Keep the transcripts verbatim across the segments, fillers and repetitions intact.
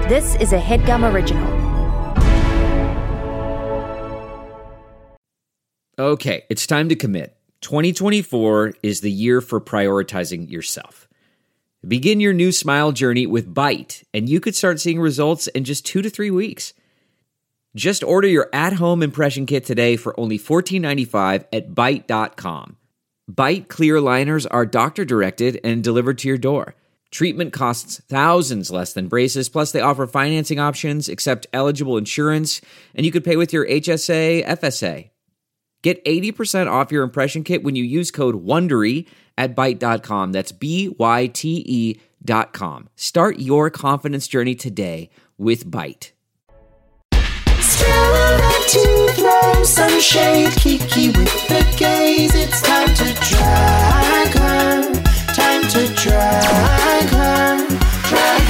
This is a HeadGum original. Okay, it's time to commit. twenty twenty-four is the year for prioritizing yourself. Begin your new smile journey with Byte, and you could start seeing results in just two to three weeks. Just order your at-home impression kit today for only fourteen ninety-five at byte dot com. Byte clear liners are doctor-directed and delivered to your door. Treatment costs thousands less than braces, plus they offer financing options, accept eligible insurance, and you could pay with your H S A, F S A. Get eighty percent off your impression kit when you use code WONDERY at byte dot com. That's B Y T E dot com. Start your confidence journey today with Byte. Skeleton to throw some shade, Kiki with the gaze. It's time to drag her, time to drag her, drag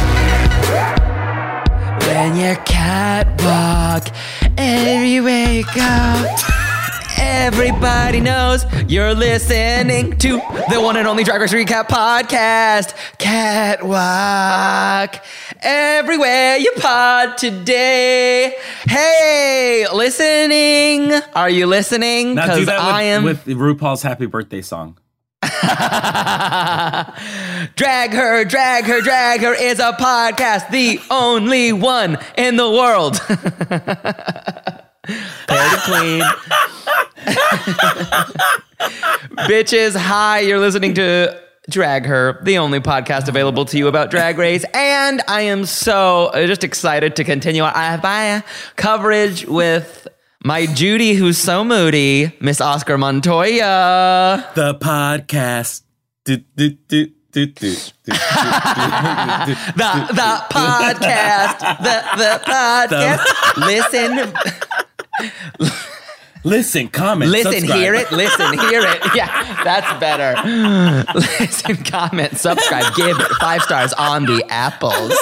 her. When you catwalk, everywhere you go, everybody knows you're listening to the one and only Drag Race Recap podcast. Catwalk, everywhere you pod today. Hey, listening? Are you listening? Now do that with, I am with RuPaul's Happy Birthday song. Drag Her, Drag Her, Drag Her is a podcast, the only one in the world. Party Queen. Bitches, hi, you're listening to Drag Her, the only podcast available to you about Drag Race, and I am so just excited to continue our my coverage with my Judy, who's so moody, Miss Oscar Montoya. The podcast. Do, do, do, do, do, do, do, the the podcast. The the podcast. Listen. Listen, comment, Listen, subscribe. hear it, listen, hear it. Yeah, that's better. Listen, comment, subscribe, give five stars on the apples.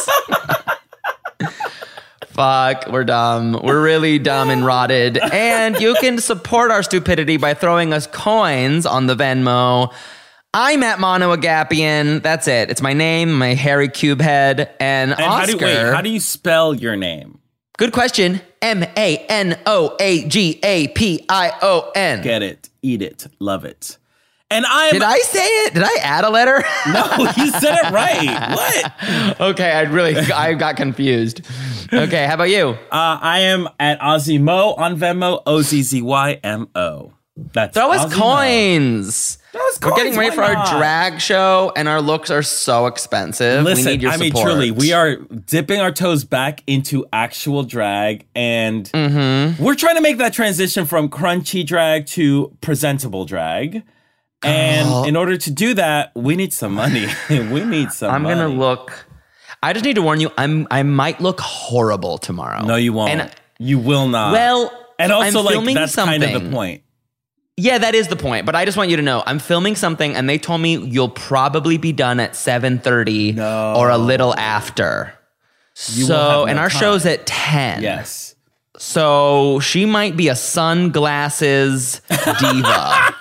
Fuck, we're dumb. We're really dumb and rotted. And you can support our stupidity by throwing us coins on the Venmo. I'm at Mono Agapian. That's it. It's my name, my hairy cube head, and, And Oscar. how do, wait, how do you spell your name? Good question. M A N O A G A P I O N. Get it, eat it, love it. And I'm... Did I say it? Did I add a letter? No, you said it right. What? Okay, I really, I got confused. Okay, how about you? Uh, I am at Ozzy Mo on Venmo, O Z Z Y M O. That's Throw us Ozzy Mo. coins. Throw us We're coins, getting ready why for not? our drag show, and our looks are so expensive. Listen, we need your I mean, support. truly, we are dipping our toes back into actual drag, and Mm-hmm. we're trying to make that transition from crunchy drag to presentable drag. And Girl. in order to do that, we need some money. we need some I'm money. gonna look. I just need to warn you. I'm. I might look horrible tomorrow. No, you won't. And, you will not. well, and also, I'm like, filming that's something. kind of the point. Yeah, that is the point. But I just want you to know, I'm filming something, and they told me you'll probably be done at seven thirty No. or a little after. You will so, have no and our time. show's at ten. Yes. So she might be a sunglasses diva.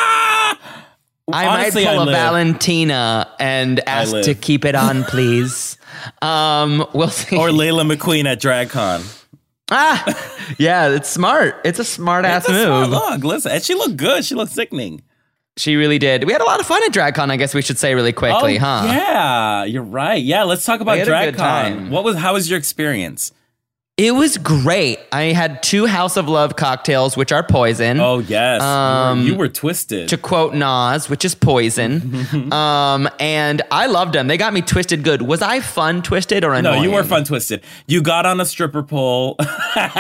I Honestly, might pull I a live. Valentina and ask live. to keep it on, please. um, we'll see. Or Layla McQueen at DragCon. ah, yeah, it's smart. It's a smart ass It's a smart move. look. Listen, and she looked good. She looked sickening. She really did. We had a lot of fun at DragCon, I guess we should say really quickly, oh, huh? Yeah, you're right. Yeah, let's talk about We had a good DragCon. time. What was? How was your experience? It was great. I had two House of Love cocktails, which are poison. Oh yes, Um, you, were, you were twisted. To quote Nas, which is poison. um, and I loved them. They got me twisted good. Was I fun twisted or annoying? no, you were fun twisted. You got on a stripper pole. Oh,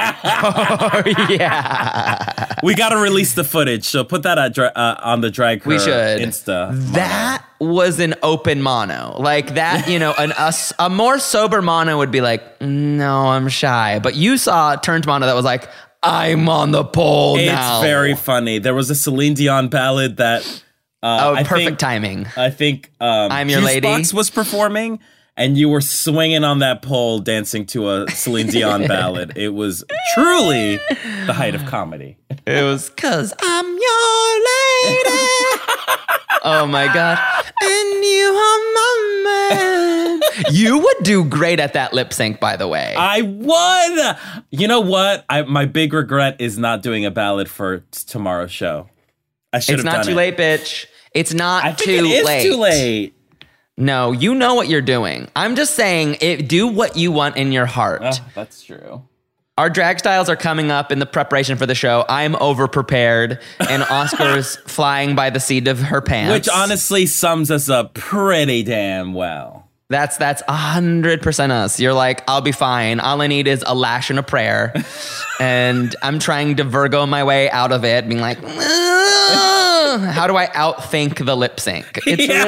yeah. We got to release the footage, so put that at, dra- uh, on the drag. We Her should. Insta. That was an open mono. Like that, you know, an, a, s- a more sober mono would be like, no, I'm shy. But you saw a turned mono that was like, I'm on the pole It's now. very funny. There was a Celine Dion ballad that. Uh, Oh, I perfect think, timing. I think um, I'm Your Juice Lady. Box was performing, and you were swinging on that pole, dancing to a Celine Dion ballad. It was truly the height of comedy. It was, cause I'm your lady. Oh my God. And you are my man. You would do great at that lip sync, by the way. I would. You know what? I, my big regret is not doing a ballad for t- tomorrow's show. I should It's have done not too it. late, bitch. It's not I too think it is late. too late. No, you know what you're doing. I'm just saying, it, do what you want in your heart. Oh, that's true. Our drag styles are coming up in the preparation for the show. I'm over prepared, and Oscar's flying by the seat of her pants. Which honestly sums us up pretty damn well. That's that's one hundred percent us. You're like, I'll be fine. All I need is a lash and a prayer. And I'm trying to Virgo my way out of it, being like, "Ugh, how do I outthink the lip sync? It's Yeah.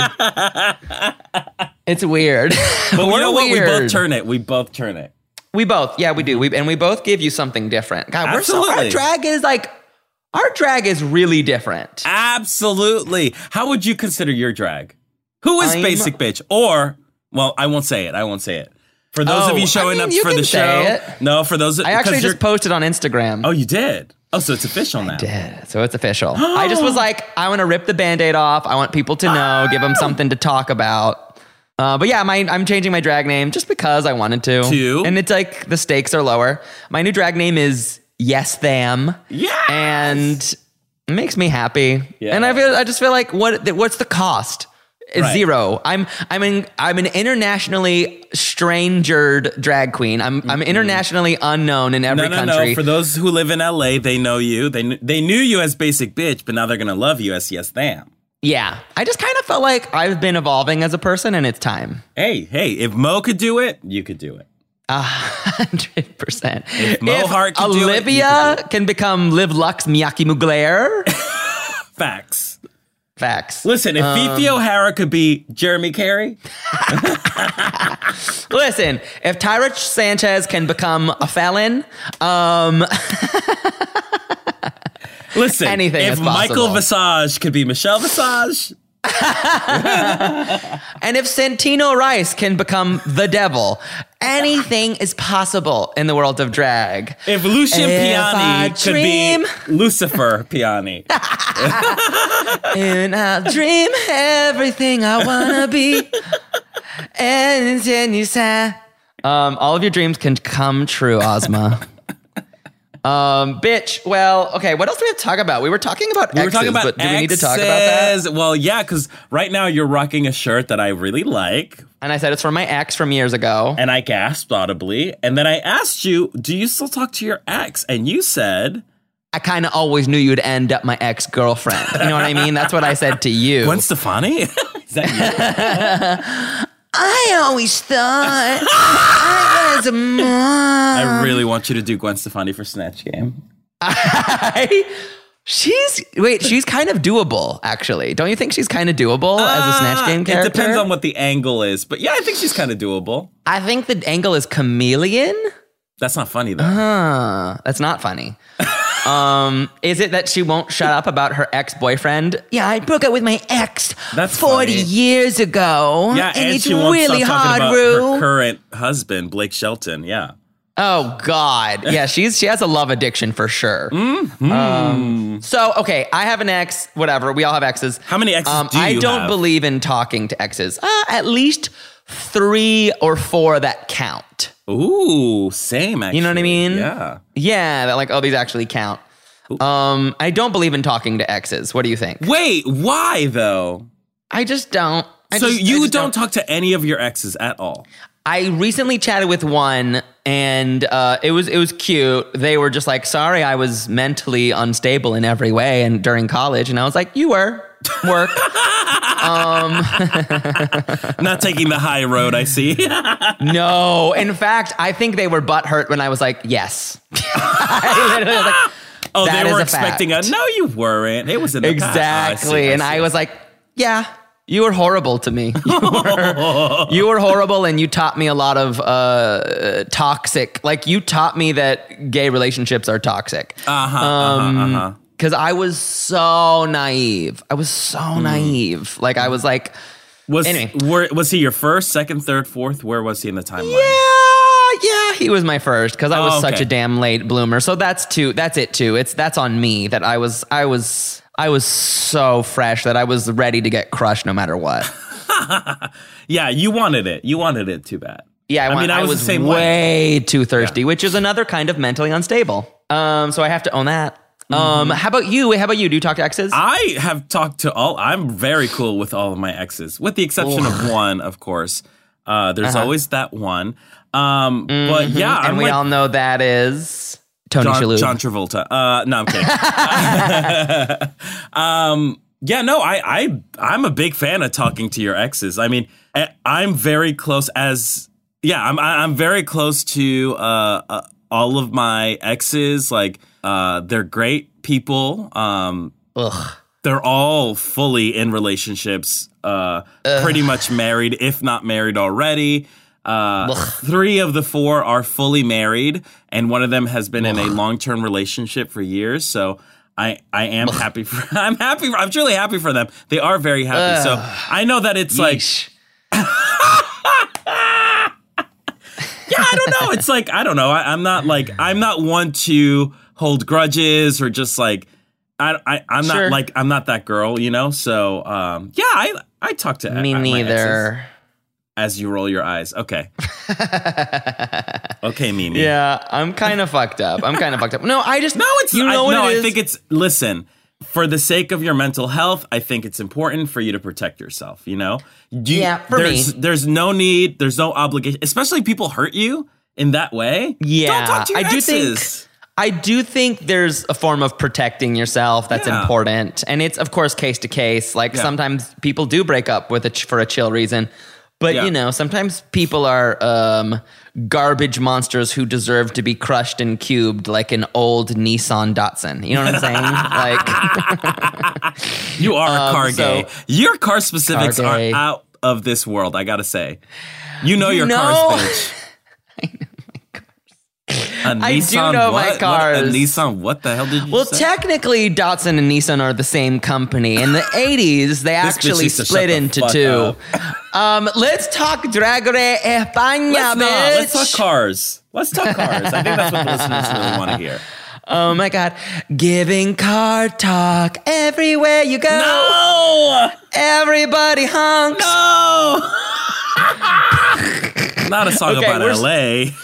really, it's weird. But We're you know what? We weird. both turn it. We both turn it. We both, yeah, we do. We and we both give you something different. God, we're so, Absolutely. our drag is like, our drag is really different. Absolutely. How would you consider your drag? Who is I'm- Basic Bitch? Or, well, I won't say it. I won't say it. For those Oh, of you I showing mean, up you for can the say show. it. No, for those. I actually 'cause you're- just posted on Instagram. Oh, you did? Oh, so it's official now. Did. So it's official. I just was like, I want to rip the Band-Aid off. I want people to know, give them something to talk about. Uh, but yeah, my, I'm changing my drag name just because I wanted to. To? And it's like the stakes are lower. My new drag name is Yes Them. Yes! And it makes me happy. Yeah. And I feel I just feel like what what's the cost? It's Right. zero. I'm I'm an I'm an internationally strangered drag queen. I'm I'm internationally unknown in every No, no, country. no. For those who live in L A, they know you. They kn- they knew you as Basic Bitch, but now they're gonna love you as Yes Them. Yeah. I just kind of felt like I've been evolving as a person and it's time. Hey, hey, if Mo could do it, you could do it. A hundred percent. If Mo Hart can do it, you Olivia can do can become Liv Lux Miyake Mugler. Facts. Facts. Listen, if Fifi O'Hara could be Jeremy Carey, Listen, if Tyra Sanchez can become a felon, um, listen, Anything if is Michael possible. Visage could be Michelle Visage, and if Santino Rice can become the devil, anything is possible in the world of drag. if Lucian If I Piani could dream- be Lucifer Piani. And I'll dream everything I wanna be. And then you say, um, all of your dreams can come true, Ozma. um, bitch. Well, okay. What else do we have to talk about? We were talking about We were exes, talking about but do we need to talk about that? exes. Well, yeah, because right now you're rocking a shirt that I really like, And I said it's from my ex from years ago. and I gasped audibly. And then I asked you, do you still talk to your ex? And you said, I kind of always knew you'd end up my ex-girlfriend. You know what I mean? That's what I said to you. Gwen Stefani? Is that you? I always thought I was a mom. I really want you to do Gwen Stefani for Snatch Game. I, she's wait, she's kind of doable, actually. Don't you think she's kind of doable as a Snatch Game character? It depends on what the angle is. But yeah, I think she's kind of doable. I think the angle is chameleon. That's not funny, though. Huh, that's not funny. um, is it that she won't shut up about her ex-boyfriend? Yeah, I broke up with my ex That's forty funny. years ago. Yeah, and, it's she won't really stop talking hard, about Rue. her current husband, Blake Shelton. Yeah. Oh God, yeah, she's she has a love addiction for sure. Mm-hmm. Um, so okay, I have an ex. Whatever, we all have exes. How many exes Um, do you I don't have? believe in talking to exes. Uh, at least three or four that count. Ooh, same, actually. You know what I mean? Yeah. Yeah, that like oh these actually count. Um, I don't believe in talking to exes. What do you think? Wait, why, though? I just don't. I so just- I you just don't talk to any of your exes at all? I recently chatted with one, and uh, it was it was cute. They were just like, "Sorry, I was mentally unstable in every way," and during college, and I was like, "You were work." um, Not taking the high road, I see. no, in fact, I think they were butthurt when I was like, "Yes." I literally was like, Oh, That they is were a expecting fact. a, no, you weren't. It was in the past. exactly, Oh, I see, and see. I was like, "Yeah." You were horrible to me. You were, you were horrible, and you taught me a lot of uh, toxic. Like you taught me that gay relationships are toxic. Uh-huh, Um, uh-huh, uh-huh. Because I was so naive. I was so Mm. naive. Like I was like, Was, anyway. were, was he your first, second, third, fourth? Where was he in the timeline? yeah, yeah. He was my first because I was Oh, such okay. a damn late bloomer. So that's too. That's it too. It's that's on me that I was. I was. I was so fresh that I was ready to get crushed no matter what. Yeah, you wanted it. You wanted it too bad. Yeah, I, I want, mean, I, I was, was the same way way. too thirsty, Yeah. which is another kind of mentally unstable. Um, so I have to own that. Um, how about you? Wait, how about you? Do you talk to exes? I have talked to all. I'm very cool with all of my exes, with the exception of one, of course. Uh, there's Uh-huh. always that one. Um, But yeah, and I'm we like all know that is Tony John, Shalhoub. John Travolta. Uh, no, I'm kidding. um, yeah, no, I, I, I'm a big fan of talking to your exes. I mean, I, I'm very close as, yeah, I'm, I'm very close to uh, uh, all of my exes. Like, uh, they're great people. Um, Ugh. They're all fully in relationships, uh, pretty much married, if not married already. Uh, three of the four are fully married, and one of them has been in a long-term relationship for years. So I, I am happy for. I'm happy. For, I'm truly happy for them. They are very happy. So I know that it's like, Yeesh. yeah, I don't know. It's like I don't know. I, I'm not like I'm not one to hold grudges or just like. I, I, I'm Sure. not like I'm not that girl, you know. So um, yeah, I I talk to Me uh, my exes. neither. As you roll your eyes, okay, okay, Mimi. Yeah, I'm kind of fucked up. I'm kind of fucked up. No, I just No, it's you know I, what no. it is? I think it's listen. For the sake of your mental health, I think it's important for you to protect yourself. You know, you, Yeah, for there's, me. there's no need, there's no obligation, especially if people hurt you in that way. Yeah, don't talk to your I do think exes. I do think there's a form of protecting yourself that's Yeah. important, and it's of course case to case. Like Yeah. sometimes people do break up with a ch- for a chill reason, but Yeah. you know sometimes people are um, garbage monsters who deserve to be crushed and cubed, like an old Nissan Datsun. You know what I'm saying? Like, You are a car Um, so- gay. Your car specifics Car are gay. out of this world. I gotta say, you know your know- cars, bitch. A I do Nissan know my what? What- cars. a Nissan. What the hell did you well, say? technically, Datsun and Nissan are the same company. In the eighties, they bitch actually needs to split shut the into fuck two. up. Um, let's talk Drag Race España, Let's bitch. not. Let's talk cars. Let's talk cars. I think that's what the listeners really want to hear. Oh my God, giving car talk everywhere you go. No! Everybody honks. No! Not a song Okay, about we're- L A.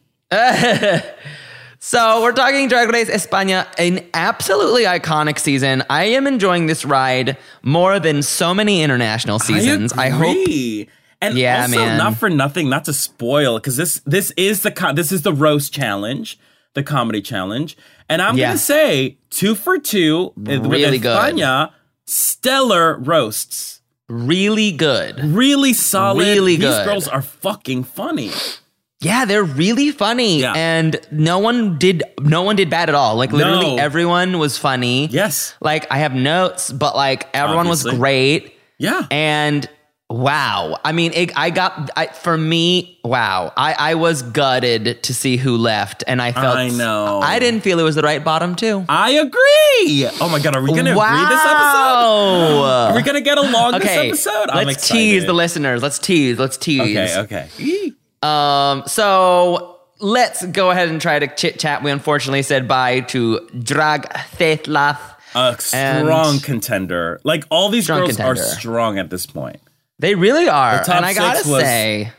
So we're talking Drag Race España, an absolutely iconic season. I am enjoying this ride more than so many international seasons. I, hope. agree. And Yeah, also, man. not for nothing, not to spoil, because this this is the co- this is the roast challenge, the comedy challenge, and I'm Yeah. gonna say two for two with Really good. España, stellar roasts, Really good. really solid. Really These good. girls are fucking funny. Yeah, they're really funny, Yeah. and no one did no one did bad at all. Like literally No. everyone was funny. Yes. Like I have notes, but like everyone Obviously. was great. Yeah. And wow, I mean, it, I got I, for me, wow, I, I was gutted to see who left, and I felt I know. I didn't feel it was the right bottom two. I agree. Oh my god, are we gonna wow. agree this episode? Are we gonna get along Okay, this episode? I'm let's tease excited. the listeners. Let's tease. Let's tease. Okay, okay. Um, so let's go ahead and try to chit chat. We unfortunately said bye to Drag Thetlaf. A strong contender. Like all these Strong girls contender. are strong at this point. They really are. The top And I gotta six was- say,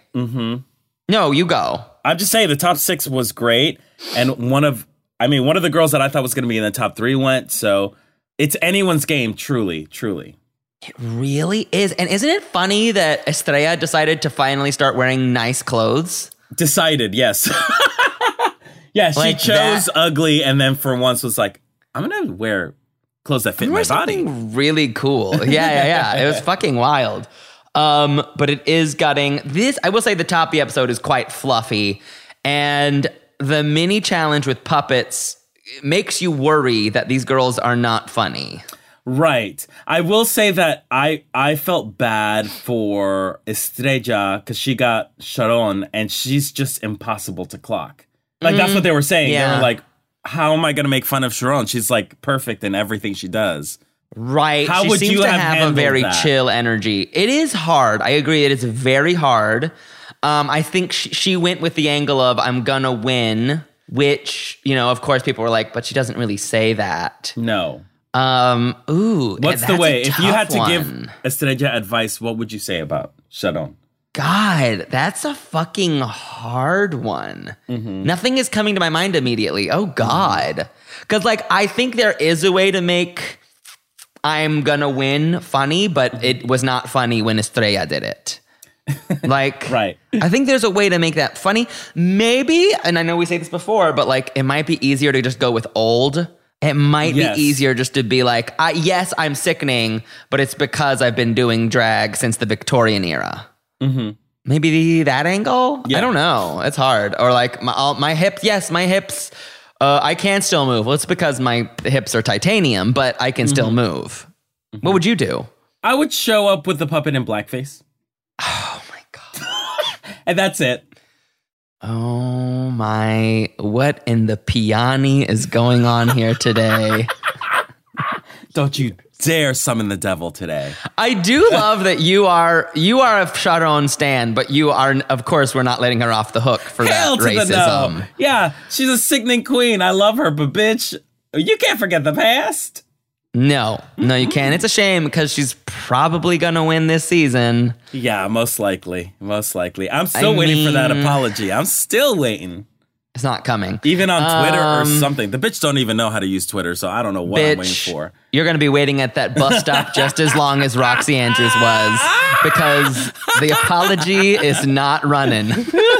no, you go. I'm just saying the top six was great, and one of I mean one of the girls that I thought was going to be in the top three went. So it's anyone's game, truly, truly. It really is. And isn't it funny that Estrella decided to finally start wearing nice clothes? Decided, yes. Yeah, she Like chose that- ugly, and then for once was like, I'm gonna wear clothes that fit Wear my body. something really cool. Yeah, yeah, yeah. It was fucking wild. Um, but it is gutting. This, I will say, the top of the episode is quite fluffy, and the mini challenge with puppets makes you worry that these girls are not funny. Right. I will say that I I felt bad for Estrella because she got Sharon and she's just impossible to clock. Like that's what they were saying. They Yeah. were like, how am I going to make fun of Sharon? She's like perfect in everything she does. Right. How she would seems you to have have a handled very that? chill energy. It is hard. I agree. It is very hard. Um, I think she, she went with the angle of I'm gonna win, which, you know, of course people were like, but she doesn't really say that. No. Um, ooh. What's the that's way? a If you had to tough give one. Estrella advice, what would you say about Sharon? God, that's a fucking hard one. Mm-hmm. Nothing is coming to my mind immediately. Oh, God. Because, like, I think there is a way to make I'm gonna win funny, but it was not funny when Estrella did it. Like, Right. I think there's a way to make that funny. Maybe, and I know we say this before, but, like, it might be easier to just go with old. It might Yes. be easier just to be like, I, yes, I'm sickening, but it's because I've been doing drag since the Victorian era. Mm-hmm. Maybe that angle? Yeah. I don't know. It's hard. Or like my all, my hip. Yes, my hips. Uh, I can still move. Well, it's because my hips are titanium, but I can still move. Mm-hmm. What would you do? I would show up with the puppet in blackface. Oh my God. And that's it. Oh my. What in the piani is going on here today? Don't you dare summon the devil today. I do love that you are you are a Sharon stan, but you are, of course, we're not letting her off the hook for Hell that to the racism. no. Yeah, she's a sickening queen. I love her, but bitch, you can't forget the past. No, no, you can't. It's a shame because she's probably gonna win this season. Yeah, most likely. Most likely. I'm still I waiting for that mean- apology. I'm still waiting. It's not coming. Even on Twitter or Um, something. The bitch don't even know how to use Twitter, so I don't know what I'm waiting Bitch, for. you're gonna be waiting at that bus stop just as long as Roxy Andrews was, because the apology is not running.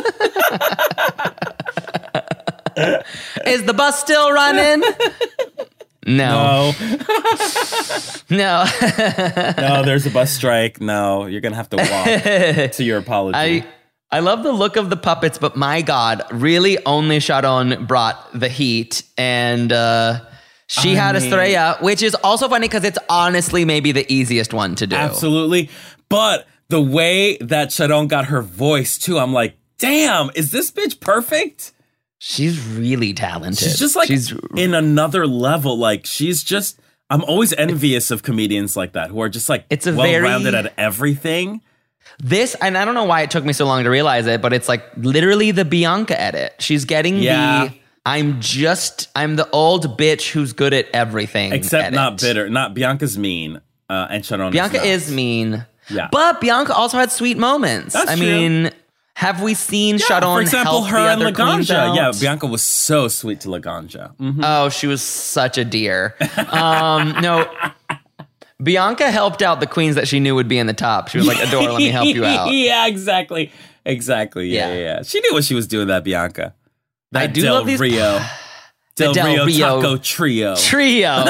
Is the bus still running? No. No. No. No, there's a bus strike. No, you're going to have to walk to your apology. I I love the look of the puppets, but my God, really only Sharon brought the heat. And uh, she I had mean- Estrella, which is also funny because it's honestly maybe the easiest one to do. Absolutely. But the way that Sharon got her voice, too, I'm like, damn, is this bitch perfect? She's really talented. She's just like She's in another level. Like, she's just, I'm always envious of comedians like that who are just like It's a well-rounded very- at everything. This, and I don't know why it took me so long to realize it, but it's like literally the Bianca edit. She's getting Yeah. the, I'm just, I'm the old bitch who's good at everything. Except edit. not bitter. Not Bianca's mean. Uh, and Sharon Bianca is, is mean. Yeah. But Bianca also had sweet moments. That's I true. mean, have we seen Sharon For example, help her the and other queens Laganja. out? Yeah, Bianca was so sweet to Laganja. Mhm. Oh, she was such a dear. Um, no, Bianca helped out the queens that she knew would be in the top. She was like, Adora, let me help you out. Yeah, exactly. Exactly. Yeah, Yeah. yeah, yeah. She knew what she was doing, that Bianca. That I do Del love these- Rio. Del, Del Rio, Rio Taco Trio. Trio.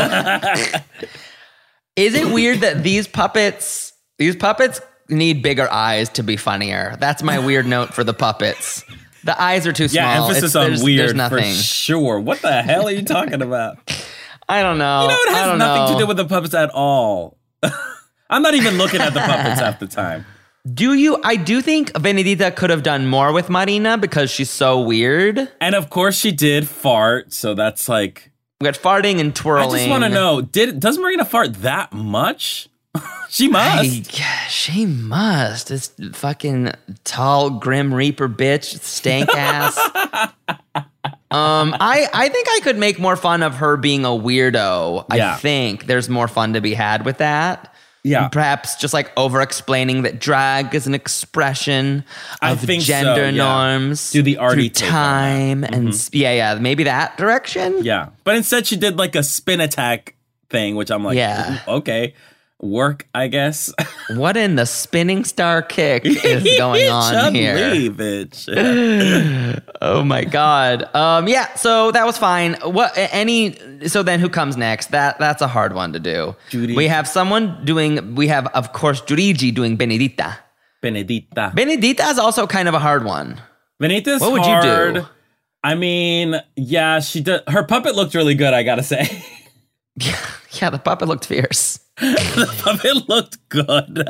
Is it weird that these puppets, these puppets need bigger eyes to be funnier? That's my weird note for the puppets. The eyes are too small. yeah, emphasis It's- on there's- weird There's for nothing. sure. What the hell are you talking about? I don't know. You know, it I has don't nothing know. to do with the puppets at all. I'm not even looking at the puppets half the time. Do you? I do think Benedita could have done more with Marina because she's so weird. And of course she did fart, so that's like We got farting and twirling. I just want to know, did does Marina fart that much? She must. I- she must. This fucking tall Grim Reaper bitch, stank ass. um, I I think I could make more fun of her being a weirdo. Yeah. I think there's more fun to be had with that. Yeah. Perhaps just like over explaining that drag is an expression I of think so, gender yeah. norms. Do the arty through take on that. time and s- yeah, yeah, maybe that direction. Yeah. But instead she did like a spin attack thing, which I'm like, Yeah. ooh, okay. Work, I guess. What in the spinning star kick is going on Chun here? Li, bitch. Oh my god. Um yeah, so that was fine. What a- any so then who comes next? That that's a hard one to do. Judy. We have someone doing we have of course Jurigi doing Benedita. Benedita. Benedita is also kind of a hard one. Benedita's What would you hard. do? I mean, yeah, she did. Her puppet looked really good, I gotta say. Yeah, yeah, the puppet looked fierce. The puppet looked good.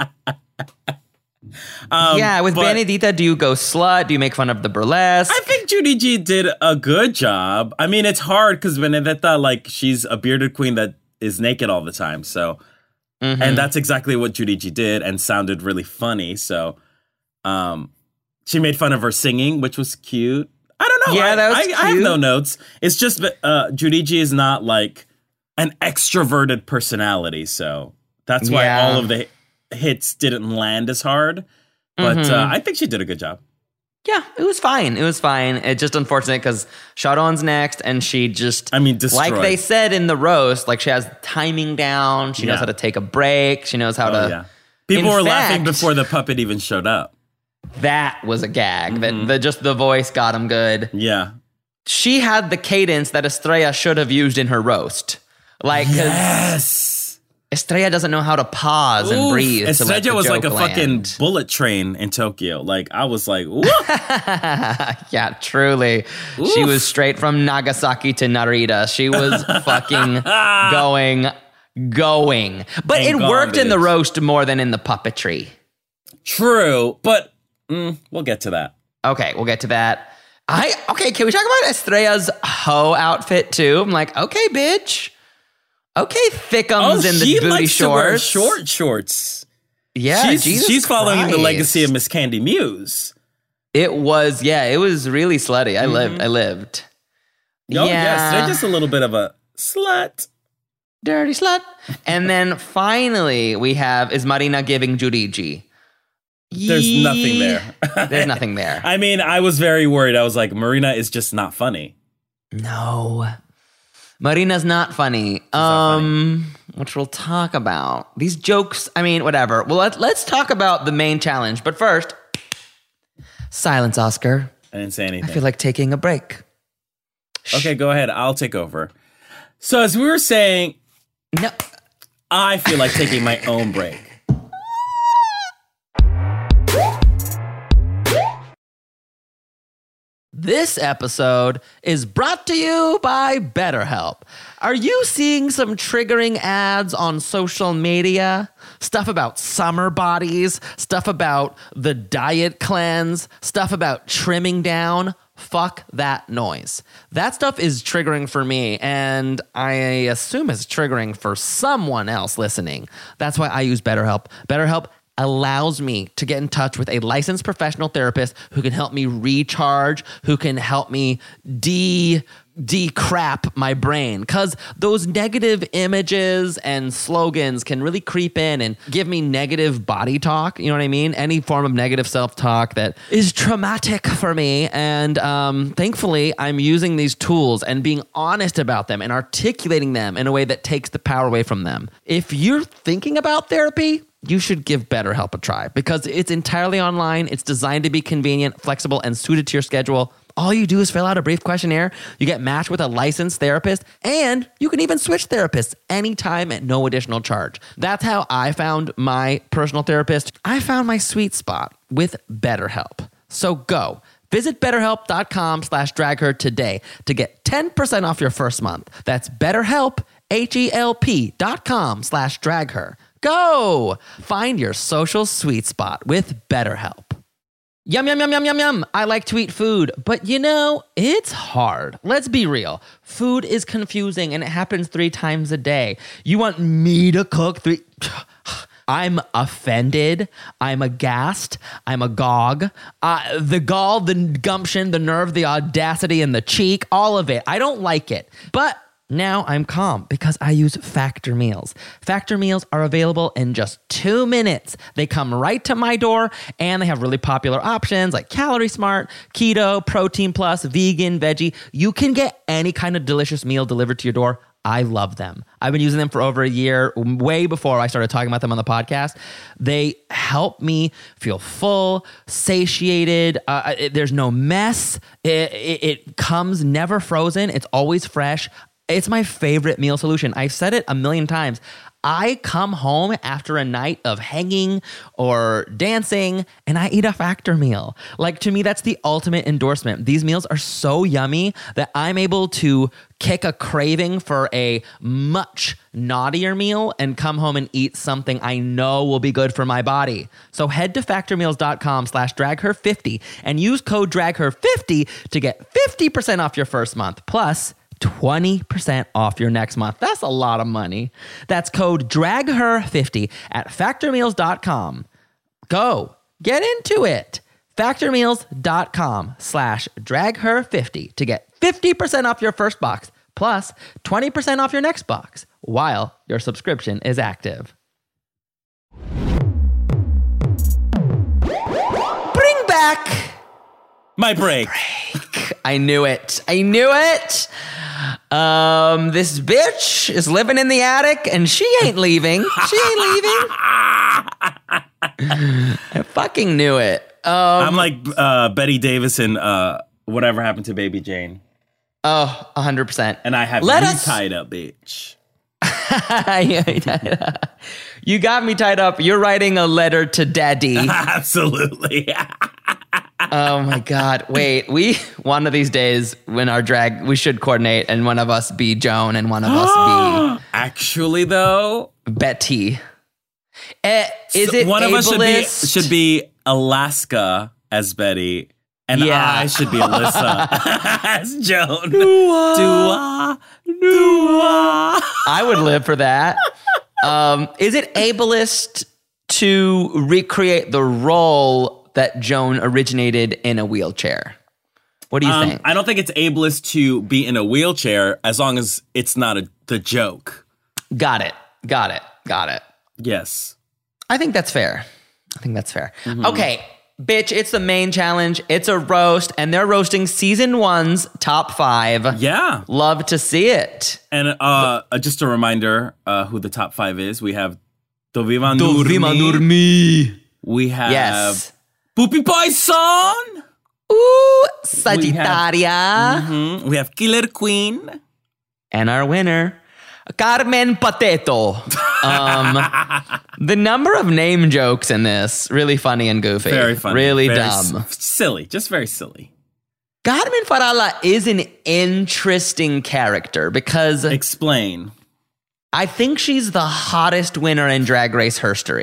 um, yeah, with but Benedita, do you go slut? Do you make fun of the burlesque? I think Judy G did a good job. I mean, it's hard because Benedetta, like, she's a bearded queen that is naked all the time. So, Mhm. and that's exactly what Judy G did and sounded really funny. So, um, she made fun of her singing, which was cute. I don't know. Yeah, I, that was I, I have cute. no notes. It's just uh, Judy G is not like an extroverted personality, so that's why Yeah. all of the hits didn't land as hard. But Mhm. uh, I think she did a good job. Yeah, it was fine. It was fine. It's just unfortunate because Chardon's next, and she just, I mean, destroyed. like they said in the roast, like she has timing down. She knows Yeah. how to take a break. She knows how Oh, to. yeah. People In were laughing fact- before the puppet even showed up. That was a gag. Mm-hmm. That the, just the voice got him good. Yeah. She had the cadence that Estrella should have used in her roast. Like, 'cause Yes. Estrella doesn't know how to pause and Oof. breathe. to let Estrella the was like a joke fucking land. bullet train in Tokyo. Like, I was like, "Whoa." Yeah, truly. She Oof. was straight from Nagasaki to Narita. She was fucking going, going. But Ain't it gone, worked in the bitch. roast more than in the puppetry. True, but mm, we'll get to that. Okay, we'll get to that. I okay, can we talk about Estrella's hoe outfit too? I'm like, okay, bitch. Okay, thickums in the Oh, she booty likes to wear shorts. short shorts. Yeah, she's, Jesus she's following the Christ. legacy of Miss Candy Muse. It was, yeah, it was really slutty. I lived, I lived. Oh, yes, they're just a little bit of a slut. Dirty slut. And then finally, we have is Marina giving Jurigi. There's nothing there. There's nothing there. I mean, I was very worried. I was like, Marina is just not funny. No. Marina's not funny. not um, which we'll talk about. These jokes, I mean, whatever. Well, let, let's talk about the main challenge. But first, silence, Oscar. I didn't say I anything. feel like taking a break. Okay, go ahead. I'll take over. So as we were saying, No. I feel like taking my own break. This episode is brought to you by BetterHelp. Are you seeing some triggering ads on social media? Stuff about summer bodies, stuff about the diet cleanse, stuff about trimming down? Fuck that noise. That stuff is triggering for me, and I assume it's triggering for someone else listening. That's why I use BetterHelp. BetterHelp allows me to get in touch with a licensed professional therapist who can help me recharge, who can help me de de-crap my brain. Because those negative images and slogans can really creep in and give me negative body talk. You know what I mean? Any form of negative self-talk that is traumatic for me. And um, thankfully, I'm using these tools and being honest about them and articulating them in a way that takes the power away from them. If you're thinking about therapy, you should give BetterHelp a try because it's entirely online. It's designed to be convenient, flexible, and suited to your schedule. All you do is fill out a brief questionnaire. You get matched with a licensed therapist, and you can even switch therapists anytime at no additional charge. That's how I found my personal therapist. I found my sweet spot with BetterHelp. So go. Visit betterhelp.com slash dragher today to get ten percent off your first month. That's betterhelp, H-E-L-P dot com slash dragher. Go! Find your social sweet spot with BetterHelp. Yum, yum, yum, yum, yum, yum. I like to eat food, but you know, it's hard. Let's be real. Food is confusing and it happens three times a day. You want me to cook three... I'm offended. I'm aghast. I'm agog. Uh, the gall, the gumption, the nerve, the audacity, and the cheek, all of it. I don't like it. But now I'm calm because I use Factor Meals. Factor Meals are available in just two minutes. They come right to my door and they have really popular options like Calorie Smart, Keto, Protein Plus, Vegan, Veggie. You can get any kind of delicious meal delivered to your door. I love them. I've been using them for over a year, way before I started talking about them on the podcast. They help me feel full, satiated. Uh, it, there's no mess. It, it, it comes never frozen. It's always fresh. It's my favorite meal solution. I've said it a million times. I come home after a night of hanging or dancing and I eat a Factor meal. Like, to me, that's the ultimate endorsement. These meals are so yummy that I'm able to kick a craving for a much naughtier meal and come home and eat something I know will be good for my body. So head to factormeals.com slash dragher50 and use code dragher fifty to get fifty percent off your first month. Plus, twenty percent off your next month. That's a lot of money. That's code dragher fifty at factormeals dot com. Go. Get into it. factormeals.com slash dragher50 to get fifty percent off your first box plus twenty percent off your next box while your subscription is active. Bring back My break. I knew it. I knew it. Um, this bitch is living in the attic and she ain't leaving. She ain't leaving. I fucking knew it. Um, I'm like uh, Betty Davis in uh, Whatever Happened to Baby Jane. Oh, one hundred percent. And I have Let you us- tied up, bitch. You got me tied up. You're writing a letter to daddy. Absolutely. Oh my God. Wait, we, one of these days when our drag, we should coordinate and one of us be Joan and one of us Actually, though, be Betty. Eh, is it one of us should be, ableist? should be Alaska as Betty, and Yeah. I should be Alyssa as Joan. Dua. Dua. I would live for that. Um, is it ableist to recreate the role that Joan originated in a wheelchair? What do you Um, think? I don't think it's ableist to be in a wheelchair as long as it's not a, the joke. Got it. Got it. Got it. Yes. I think that's fair. I think that's fair. Okay, bitch, it's the main challenge. It's a roast, and they're roasting season one's top five. Yeah. Love to see it. And uh, uh, just a reminder uh, who the top five is. We have Dovima Dovima Nurmi. Nurmi. We have Yes. Pupi Poisson. Ooh, Sagittaria. Mhm. We have Killer Queen. And our winner, Carmen Pateto. Um, the number of name jokes in this, really funny and goofy. Very funny. Really very dumb. s- silly. Just very silly. Carmen Farala is an interesting character because Explain. I think she's the hottest winner in Drag Race history.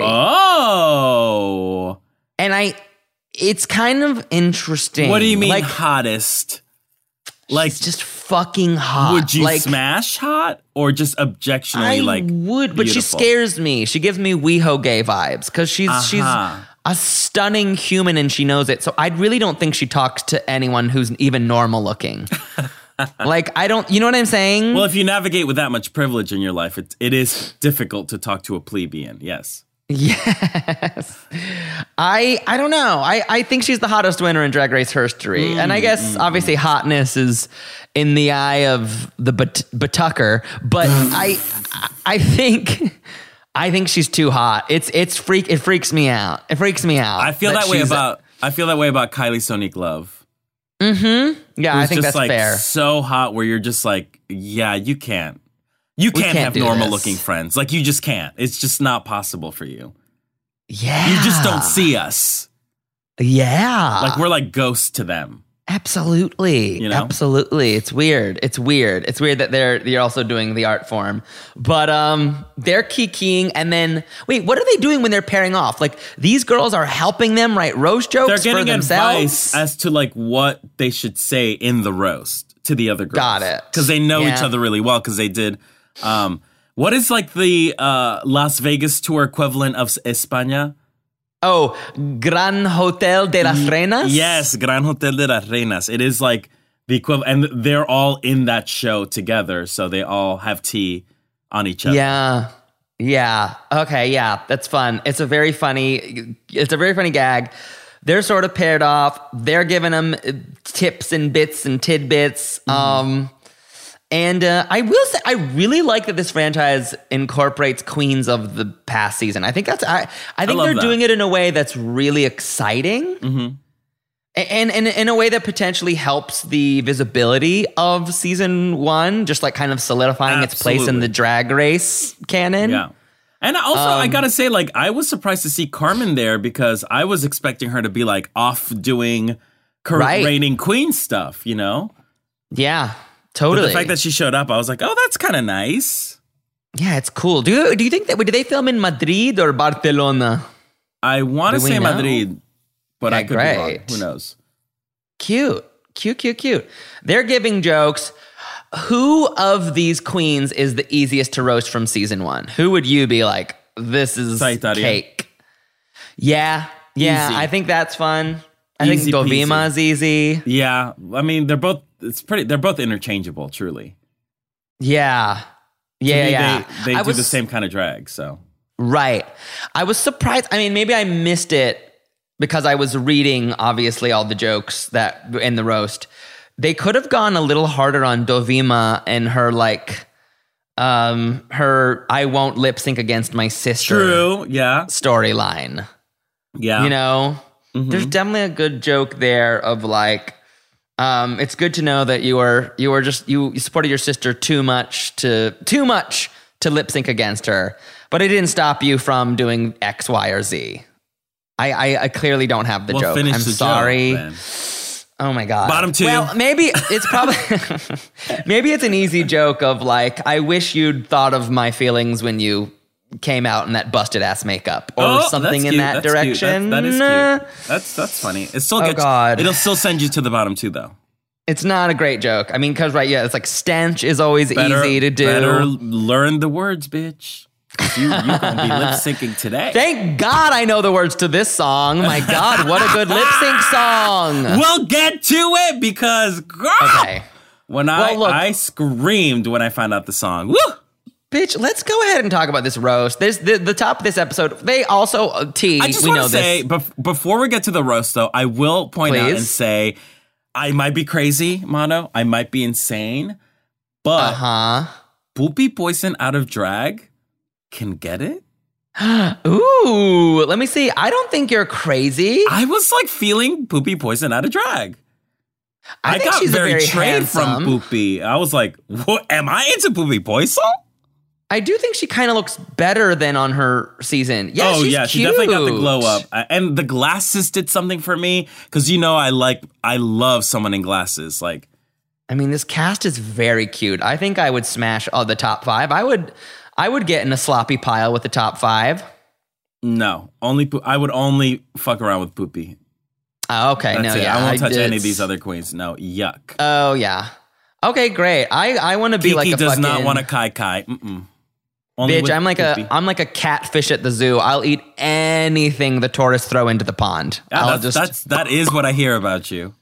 Oh. And I, it's kind of interesting. What do you mean Like, hottest? Like, she's just fucking hot. would you like, smash hot or just objectionably I like would, but she beautiful? scares me. She gives me WeHo gay vibes because she's Uh-huh. she's a stunning human and she knows it. So I really don't think she talks to anyone who's even normal looking. Like I don't, you know what I'm saying? Well, if you navigate with that much privilege in your life, it, it is difficult to talk to a plebeian. Yes. Yes. I I don't know. I, I think she's the hottest winner in Drag Race history. Mm, and I guess obviously hotness is in the eye of the but- Batucker, but I I think I think she's too hot. It's it's freak it freaks me out. It freaks me out. I feel that, way she's- about I feel that way about Kylie Sonique Love. Yeah, I Who's think just that's like fair. so hot where you're just like, yeah, you can't. You We can't, can't have do normal this. looking friends. Like you just can't. It's just not possible for you. Yeah. You just don't see us. Yeah. Like we're like ghosts to them. Absolutely. You know? Absolutely. It's weird. It's weird. It's weird that they're you're also doing the art form. But um they're kikiing and then wait, what are they doing when they're pairing off? Like these girls are helping them write roast jokes They're for getting themselves. advice as to like what they should say in the roast to the other girls. Got it. Because they know each Yeah. other really well because they did um what is like the uh Las Vegas tour equivalent of España? Oh, Gran Hotel de las Reinas? Yes, Gran Hotel de las Reinas. It is like the equivalent, and they're all in that show together, so they all have tea on each other. Yeah. Yeah. Okay, yeah. That's fun. It's a very funny it's a very funny gag. They're sort of paired off. They're giving them uh, tips and bits and tidbits. Mm-hmm. Um and uh, I will say, I really like that this franchise incorporates queens of the past season. I think that's, I, I think love they're that. doing it in a way that's really exciting. Mm-hmm. And, and in a way that potentially helps the visibility of season one, just like kind of solidifying its place in Absolutely. the Drag Race canon. Yeah. And also, Um, I gotta say, like, I was surprised to see Carmen there because I was expecting her to be like off doing current Right. reigning queen stuff, you know? Yeah, But totally. the fact that she showed up, I was like, oh, that's kind of nice. yeah, it's cool. Do you, do you think that, did they film in Madrid or Barcelona? I want to Do we say know? Madrid, but Yeah, I could be wrong. great. Who knows? Cute, cute, cute, cute. They're giving jokes. Who of these queens is the easiest to roast from season one? Who would you be like, this is Sagittaria. cake? Yeah, yeah, Easy. I think that's fun. I Easy think peasy. Dovima is easy. Yeah, I mean, they're both, it's pretty, they're both interchangeable, truly. Yeah. To Yeah, me, yeah. They, they I do was, the same kind of drag, so. Right. I was surprised. I mean, maybe I missed it because I was reading, obviously, all the jokes that in the roast. They could have gone a little harder on Dovima and her, like, um, her I won't lip sync against my sister. True, yeah. Storyline. Yeah. You know? Mm-hmm. There's definitely a good joke there of, like, um, it's good to know that you are you are just you, you supported your sister too much to too much to lip sync against her, but it didn't stop you from doing X, Y, or Z. I I, I clearly don't have the well, joke. finish I'm the sorry. Joke, then. Oh my god. Bottom two. Well, maybe it's probably maybe it's an easy joke of like, I wish you'd thought of my feelings when you came out in that busted ass makeup or oh, something in cute. that that's direction. That, that is Nah. cute. That's that's funny. It still Oh, gets. God. It'll still send you to the bottom two, though. It's not a great joke. I mean, because right, yeah, it's like stench is always Better, easy to do. Better learn the words, bitch. You you gonna be lip syncing today. Thank God I know the words to this song. My God, what a good lip sync song. We'll get to it because, girl, Okay. when I Well, look- I screamed when I found out the song. Woo! Bitch, let's go ahead and talk about this roast. There's the, the top of this episode. They also uh, T. I just we want know to say, this. bef- before we get to the roast, though, I will point out Please. and say, I might be crazy, Mono. I might be insane, but Uh huh. Poopy Poison out of drag can get it. Ooh, let me see. I don't think you're crazy. I was like feeling Poopy Poison out of drag. I, I, think got she's very, a very trained from handsome. Poopy. I was like, what? Am I into Poopy Poison? I do think she kind of looks better than on her season. Yeah, oh she's yeah, she cute. definitely got the glow up, Uh, and the glasses did something for me because you know I like I love someone in glasses. Like, I mean, this cast is very cute. I think I would smash all the top five. I would, I would get in a sloppy pile with the top five. no, only Poo- I would only fuck around with Poopy. Oh, okay, That's no, it. yeah, I won't touch did- any of these other queens. No, yuck. Oh yeah, okay, great. I, I want to be Kiki like a does fucking not want a kai kai. Mm-mm. Only bitch. with I'm like Poopy. a, I'm like a catfish at the zoo. I'll eat anything the tourists throw into the pond. Yeah, I'll that's, just, that's that is what I hear about you.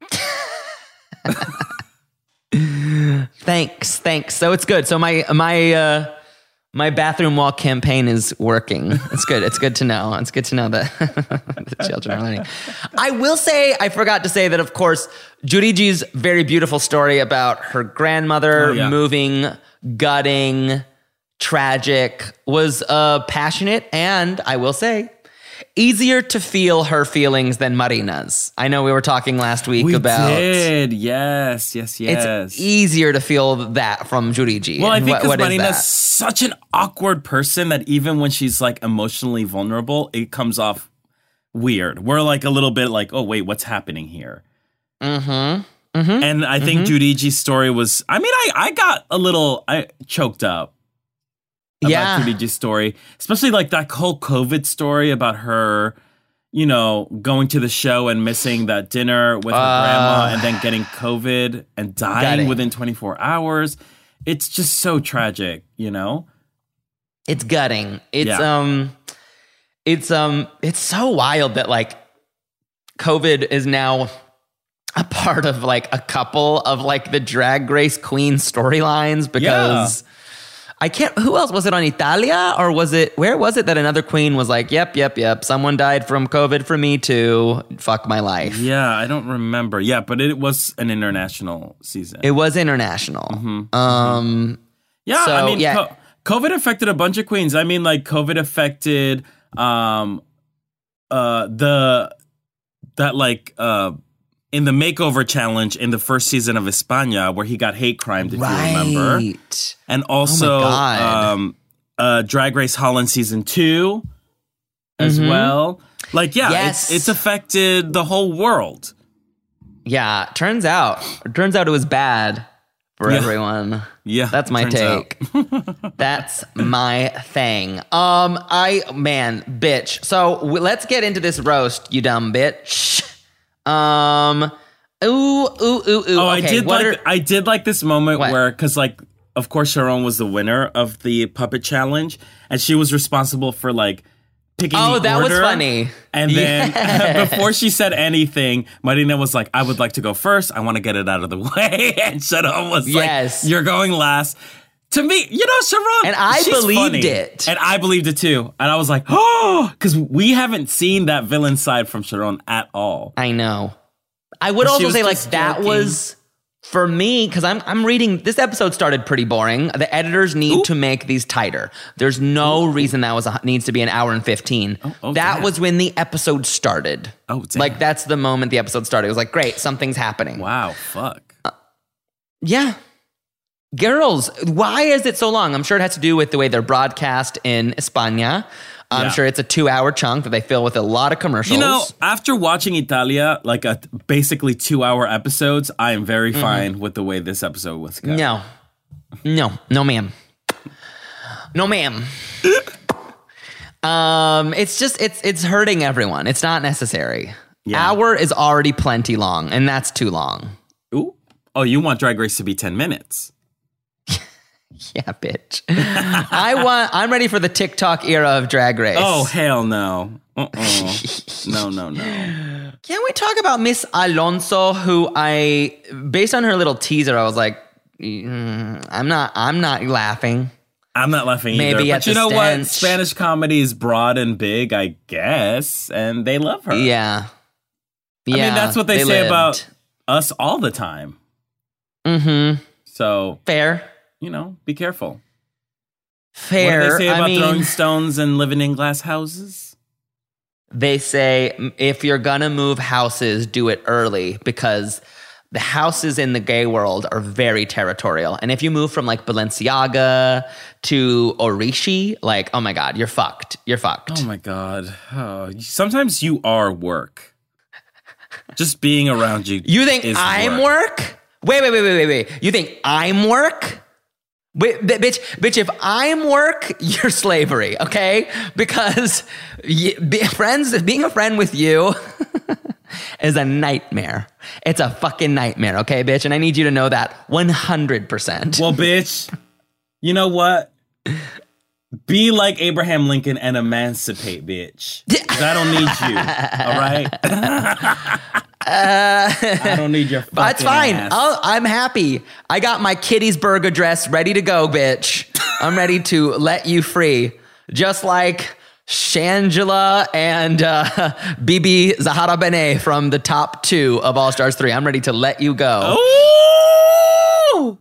thanks, thanks. So it's good. So my, my, uh, my bathroom wall campaign is working. It's good. It's good to know. It's good to know that the children are learning. I will say, I forgot to say that, of course, Judy G's very beautiful story about her grandmother Oh, yeah. moving, gutting, tragic, was uh, passionate and, I will say, easier to feel her feelings than Marina's. I know we were talking last week We about... did, yes, yes, yes. It's easier to feel that from Judy G. Well, I And think what- because what is Marina's that? such an awkward person that even when she's like emotionally vulnerable, it comes off weird. We're like a little bit like, oh wait, what's happening here? Mm-hmm. Mm-hmm. And I think Mhm. Judy G's story was, I mean, I, I got a little I choked up about Yeah. Judy G's story, especially like that whole COVID story about her, you know, going to the show and missing that dinner with her Uh, grandma and then getting COVID and dying Gutting. within twenty-four hours. It's just so tragic, you know? It's gutting. It's Yeah. um it's um it's so wild that like COVID is now a part of like a couple of like the Drag Race Queen storylines because I can't who else was it on Italia or was it where was it that another queen was like, yep, yep, yep, someone died from COVID for me too. Fuck my life. Yeah, I don't remember. Yeah, but it was an international season. It was international. Um yeah, so, I mean, yeah. co- COVID affected a bunch of queens. I mean, like COVID affected um uh the that like uh in the makeover challenge in the first season of España where he got hate crimed, if you remember. Right. And also God. um uh Drag Race Holland season two as Mhm. well. Like, yeah, Yes. it's it's affected the whole world. Yeah, turns out, turns out it was bad for Yeah. everyone. Yeah. That's my turns out. take. That's my thing. Um, I man, bitch. So w- let's get into this roast, you dumb bitch. Um, ooh, ooh, ooh, ooh. Oh, I okay, did what like are- I did like this moment What? where, because like, of course, Sharon was the winner of the puppet challenge, and she was responsible for like picking Oh, the that was order. funny. And then Yes. before she said anything, Marina was like, I would like to go first. I want to get it out of the way. And Sharon was Yes. like, you're going last. To me, you know, Sharon, And I she's believed funny. it. And I believed it too. And I was like, oh, because we haven't seen that villain side from Sharon at all. I know. I would She also was say like just that joking. was for me because I'm I'm reading this episode started pretty boring. The editors need Ooh. to make these tighter. There's no reason that was a, needs to be an hour and fifteen. Oh, oh, that damn. was when the episode started. Oh, damn. Like that's the moment the episode started. It was like great, something's happening. Wow, fuck. Yeah. Girls, why is it so long? I'm sure it has to do with the way they're broadcast in España. I'm Yeah. sure it's a two-hour chunk that they fill with a lot of commercials. You know, after watching Italia, like a basically two-hour episodes, I am very Mm-hmm. fine with the way this episode was cut. no, no, no, ma'am, no, ma'am. um, it's just it's it's hurting everyone. It's not necessary. Yeah. Hour is already plenty long, and that's too long. Ooh. Oh, you want Drag Race to be ten minutes? Yeah, bitch. I want. I'm ready for the TikTok era of Drag Race. Oh, hell no. Uh-uh. no, no, no. Can we talk about Miss Alonso, who I, based on her little teaser, I was like, mm, I'm not, I'm not laughing. I'm not laughing either. Maybe but at you the know what? stench. Spanish comedy is broad and big, I guess, and they love her. Yeah. I Yeah. mean, that's what they, say lived. about us all the time. Mm-hmm. So, Fair. you know, be careful. Fair. What do they say about I mean, throwing stones and living in glass houses? they say mm, if you're gonna move houses, do it early because the houses in the gay world are very territorial. And if you move from like Balenciaga to Orishi, like, oh my God, you're fucked. You're fucked. Oh my God. Oh, sometimes you are work. Just being around you. You think is I'm work? Wait, wait, wait, wait, wait, wait. You think I'm work? Wait, b- bitch, bitch, if I'm work, you're slavery, okay? Because y- be friends, being a friend with you is a nightmare. It's a fucking nightmare, okay, bitch? And I need you to know that one hundred percent. Well, bitch, you know what? Be like Abraham Lincoln and emancipate, bitch. 'Cause I don't need you, all right? I don't need your fucking That's fine. ass. I'll, I'm happy. I got my Kitty's burger dress ready to go, bitch. I'm ready to let you free. Just like Shangela and uh, Bibi Zahara Benet from the top two of All Stars three. I'm ready to let you go. Oh!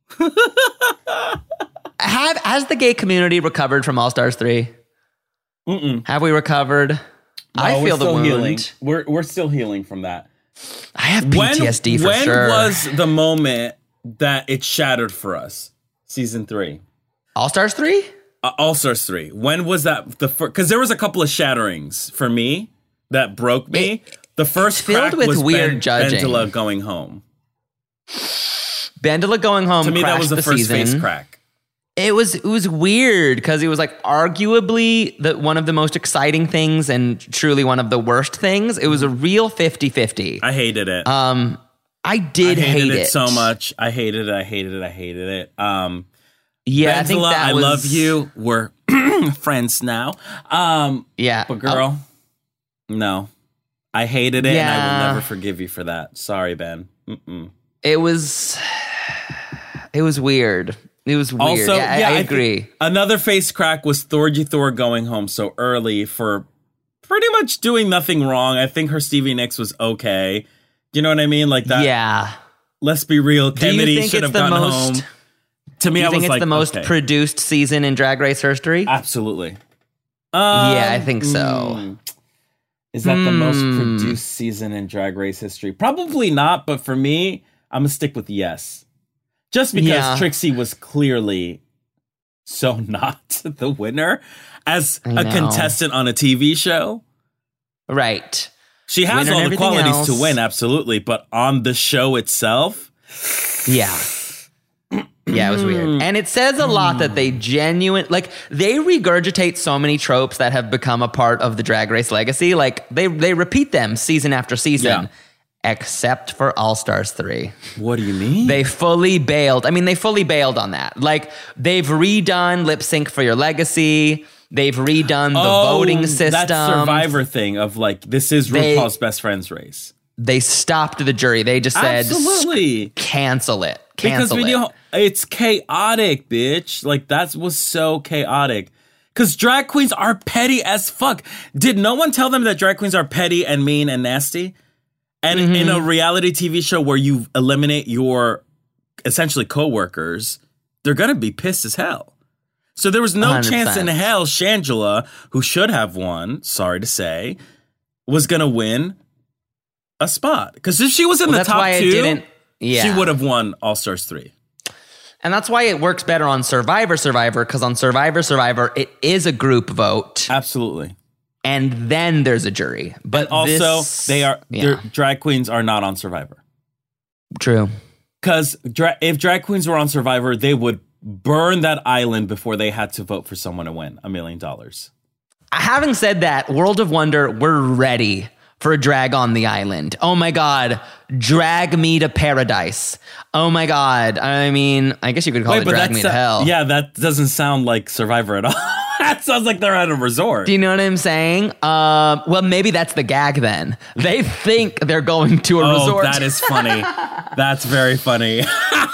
Have Has the gay community recovered from All Stars three? Mm-mm. Have we recovered? No, I we're feel the still wound. healing. We're we're still healing from that. I have P T S D when, for when sure. was the moment that it shattered for us? Season three, All Stars three? uh, All Stars three. When was that the first? Because there was a couple of shatterings for me that broke me. the first filled crack with was weird ben, judging. Bendela going home. Bandela going home. To me, that crashed was the, the first season. face crack. It was it was weird because it was like arguably the one of the most exciting things and truly one of the worst things. It was a real fifty-fifty. I hated it. Um, I did I hated hate it, so much. I hated it. I hated it. I hated it. Um, Yeah, I think Bendela, that I was, love you. We're friends now. Um, Yeah, but girl, no, I hated it, and I Yeah. will never forgive you for that. Sorry, Ben. Mm-mm. it was it was weird. It was weird. Also, yeah, I, yeah, I think agree. another face crack was Thorgy Thor going home so early for pretty much doing nothing wrong. I think her Stevie Nicks was okay. You know what I mean? Like that. yeah. Let's be real. Do you Kennedy think should it's have the gone most? home. To me, Do you I think was it's like the most okay. produced season in Drag Race history? Absolutely. yeah, I Um, think so. mm. Is that the most Hmm. produced season in Drag Race history? Probably not, but for me, I'm gonna stick with yes. Just because Yeah. Trixie was clearly so not the winner as I a know. contestant on a T V show. Right. She has Winner and all the everything qualities else. to win, absolutely, but on the show itself, Yeah. Yeah, it was weird. And it says a lot that they genuine like they regurgitate so many tropes that have become a part of the Drag Race legacy. Like they they repeat them season after season. Yeah. Except for All Stars three. what do you mean? They fully bailed. I mean, they fully bailed on that. Like they've redone Lip Sync for Your Legacy. They've redone the oh, voting system. That Survivor thing of like, this is They- RuPaul's best friends race. They stopped the jury. They just said, Absolutely. cancel it. Cancel because we it. do, it's chaotic, bitch. Like, that was so chaotic. Because drag queens are petty as fuck. Did no one tell them that drag queens are petty and mean and nasty? And mm-hmm. in a reality T V show where you eliminate your essentially coworkers, they're going to be pissed as hell. So there was no one hundred percent chance in hell Shangela, who should have won, sorry to say, was going to win a spot. Because if she was in well, the top two, yeah. she would have won All Stars three. And that's why it works better on Survivor Survivor, because on Survivor Survivor, it is a group vote. Absolutely. And then there's a jury. But and also, this, they are yeah. drag queens are not on Survivor. True. Because dra- if drag queens were on Survivor, they would burn that island before they had to vote for someone to win a million dollars. Having said that, World of Wonder, we're ready for a drag on the island. Oh my God, drag me to paradise. Oh my God. I mean, I guess you could call Wait, it drag me to hell. Yeah, that doesn't sound like Survivor at all. That sounds like they're at a resort. Do you know what I'm saying? Um, well, maybe that's the gag then. They think they're going to a oh, resort. That is funny. That's very funny.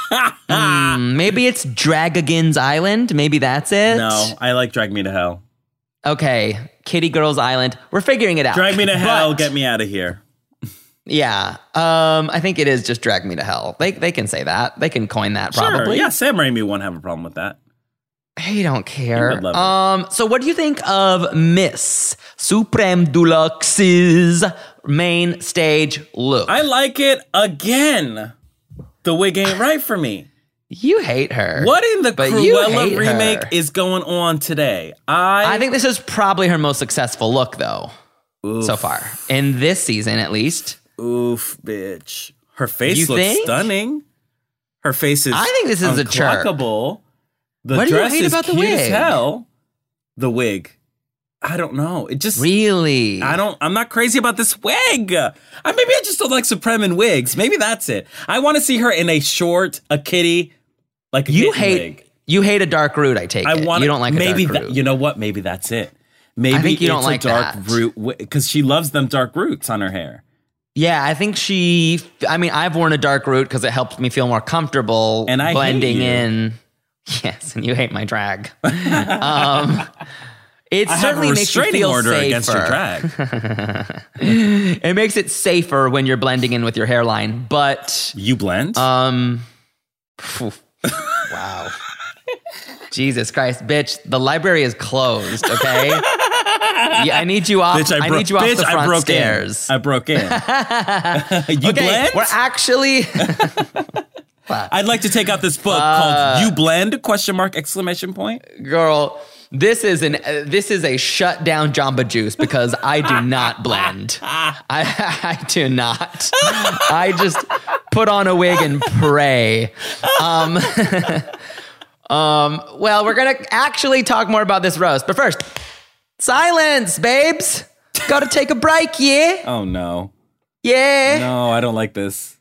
mm, maybe it's Dragagon's Island. Maybe that's it. No, I like Drag Me to Hell. Okay, Kitty Girls Island. We're figuring it out. Drag me to hell, but, get me out of here. Yeah, um, I think it is just drag me to hell. They they can say that. They can coin that probably. Sure, yeah, Sam Raimi won't have a problem with that. He don't care. He um, so what do you think of Miss Supreme Deluxe's main stage look? I like it again. The wig ain't right for me. You hate her. What in the Cruella remake her. is going on today? I I think this is probably her most successful look, though, Oof. so far. In this season, at least. Oof, bitch. Her face you looks think? stunning. Her face is I think this is a chirp. The what dress do you hate is about the cute wig? as hell. The wig. I don't know. It just really. I don't. I'm not crazy about this wig. I, maybe I just don't like Supreme in wigs. Maybe that's it. I want to see her in a short, a kitty, like a you kitten hate. wig. You hate a dark root. I take I it. want. You don't like maybe a dark that, root. You know what? Maybe that's it. Maybe I think you it's don't like a dark that. root because she loves them dark roots on her hair. Yeah, I think she. I mean, I've worn a dark root because it helps me feel more comfortable and I blending hate you. in. Yes, and you hate my drag. um, it I certainly have a makes you restraining feel order safer. against your drag. It makes it safer when you're blending in with your hairline, but you blend. Um, phew, wow, Jesus Christ, bitch! The library is closed. Okay, yeah, I need you off. Bitch, I, I bro- need you off bitch, the front I broke stairs. In. I broke in. You okay, blend? we're actually. I'd like to take out this book uh, called "You Blend?" Question mark exclamation point. Girl, this is an uh, this is a shut down Jamba Juice because I do not blend. I I do not. I just put on a wig and pray. Um, um. Well, we're gonna actually talk more about this roast, but first, silence, babes. Got to take a break, yeah. Oh no. Yeah. No, I don't like this.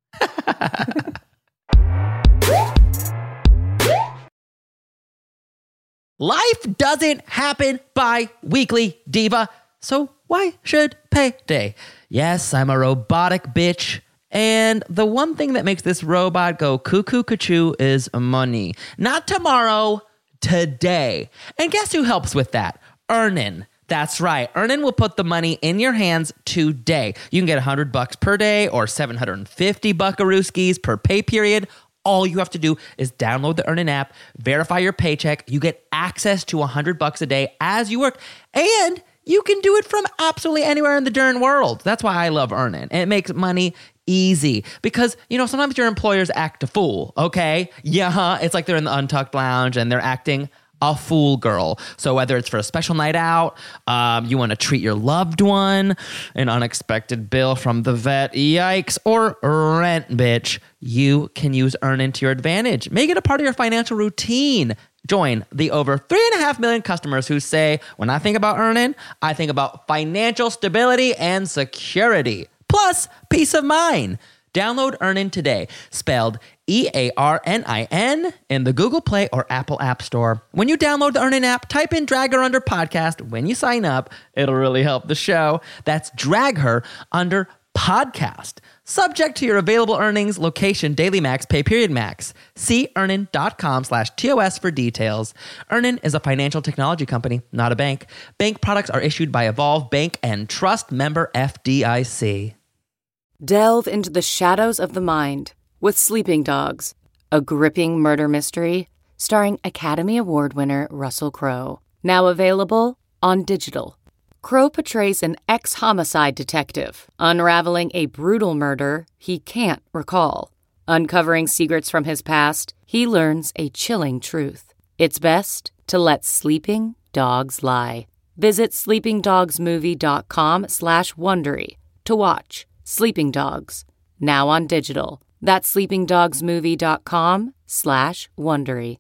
Life doesn't happen bi-weekly, diva, so why should payday? Yes, I'm a robotic bitch, and the one thing that makes this robot go cuckoo cuckoo is money. Not tomorrow, today. And guess who helps with that? Earnin. That's right. Earnin will put the money in your hands today. You can get one hundred bucks per day or seven hundred fifty buckarooskies per pay period. All you have to do is download the Earnin app, verify your paycheck. You get access to one hundred bucks a day as you work, and you can do it from absolutely anywhere in the darn world. That's why I love Earnin. It makes money easy because, you know, sometimes your employers act a fool, okay? Yeah, it's like they're in the Untucked Lounge and they're acting a fool girl. So whether it's for a special night out, um, you want to treat your loved one, an unexpected bill from the vet, yikes, or rent, bitch, you can use Earnin to your advantage. Make it a part of your financial routine. Join the over three and a half million customers who say, when I think about Earnin, I think about financial stability and security, plus peace of mind. Download Earnin today, spelled E A R N I N, in the Google Play or Apple App Store. When you download the Earnin app, type in Drag Her Under Podcast. When you sign up, it'll really help the show. That's Drag Her Under Podcast. Subject to your available earnings, location, daily max, pay period max. See earnin.com slash TOS for details. Earnin is a financial technology company, not a bank. Bank products are issued by Evolve Bank and Trust member F D I C. Delve into the shadows of the mind with Sleeping Dogs, a gripping murder mystery starring Academy Award winner Russell Crowe. Now available on digital. Crowe portrays an ex-homicide detective unraveling a brutal murder he can't recall. Uncovering secrets from his past, he learns a chilling truth. It's best to let sleeping dogs lie. Visit sleepingdogsmovie.com slash Wondery to watch Sleeping Dogs, now on digital. That's sleepingdogsmovie.com slash Wondery.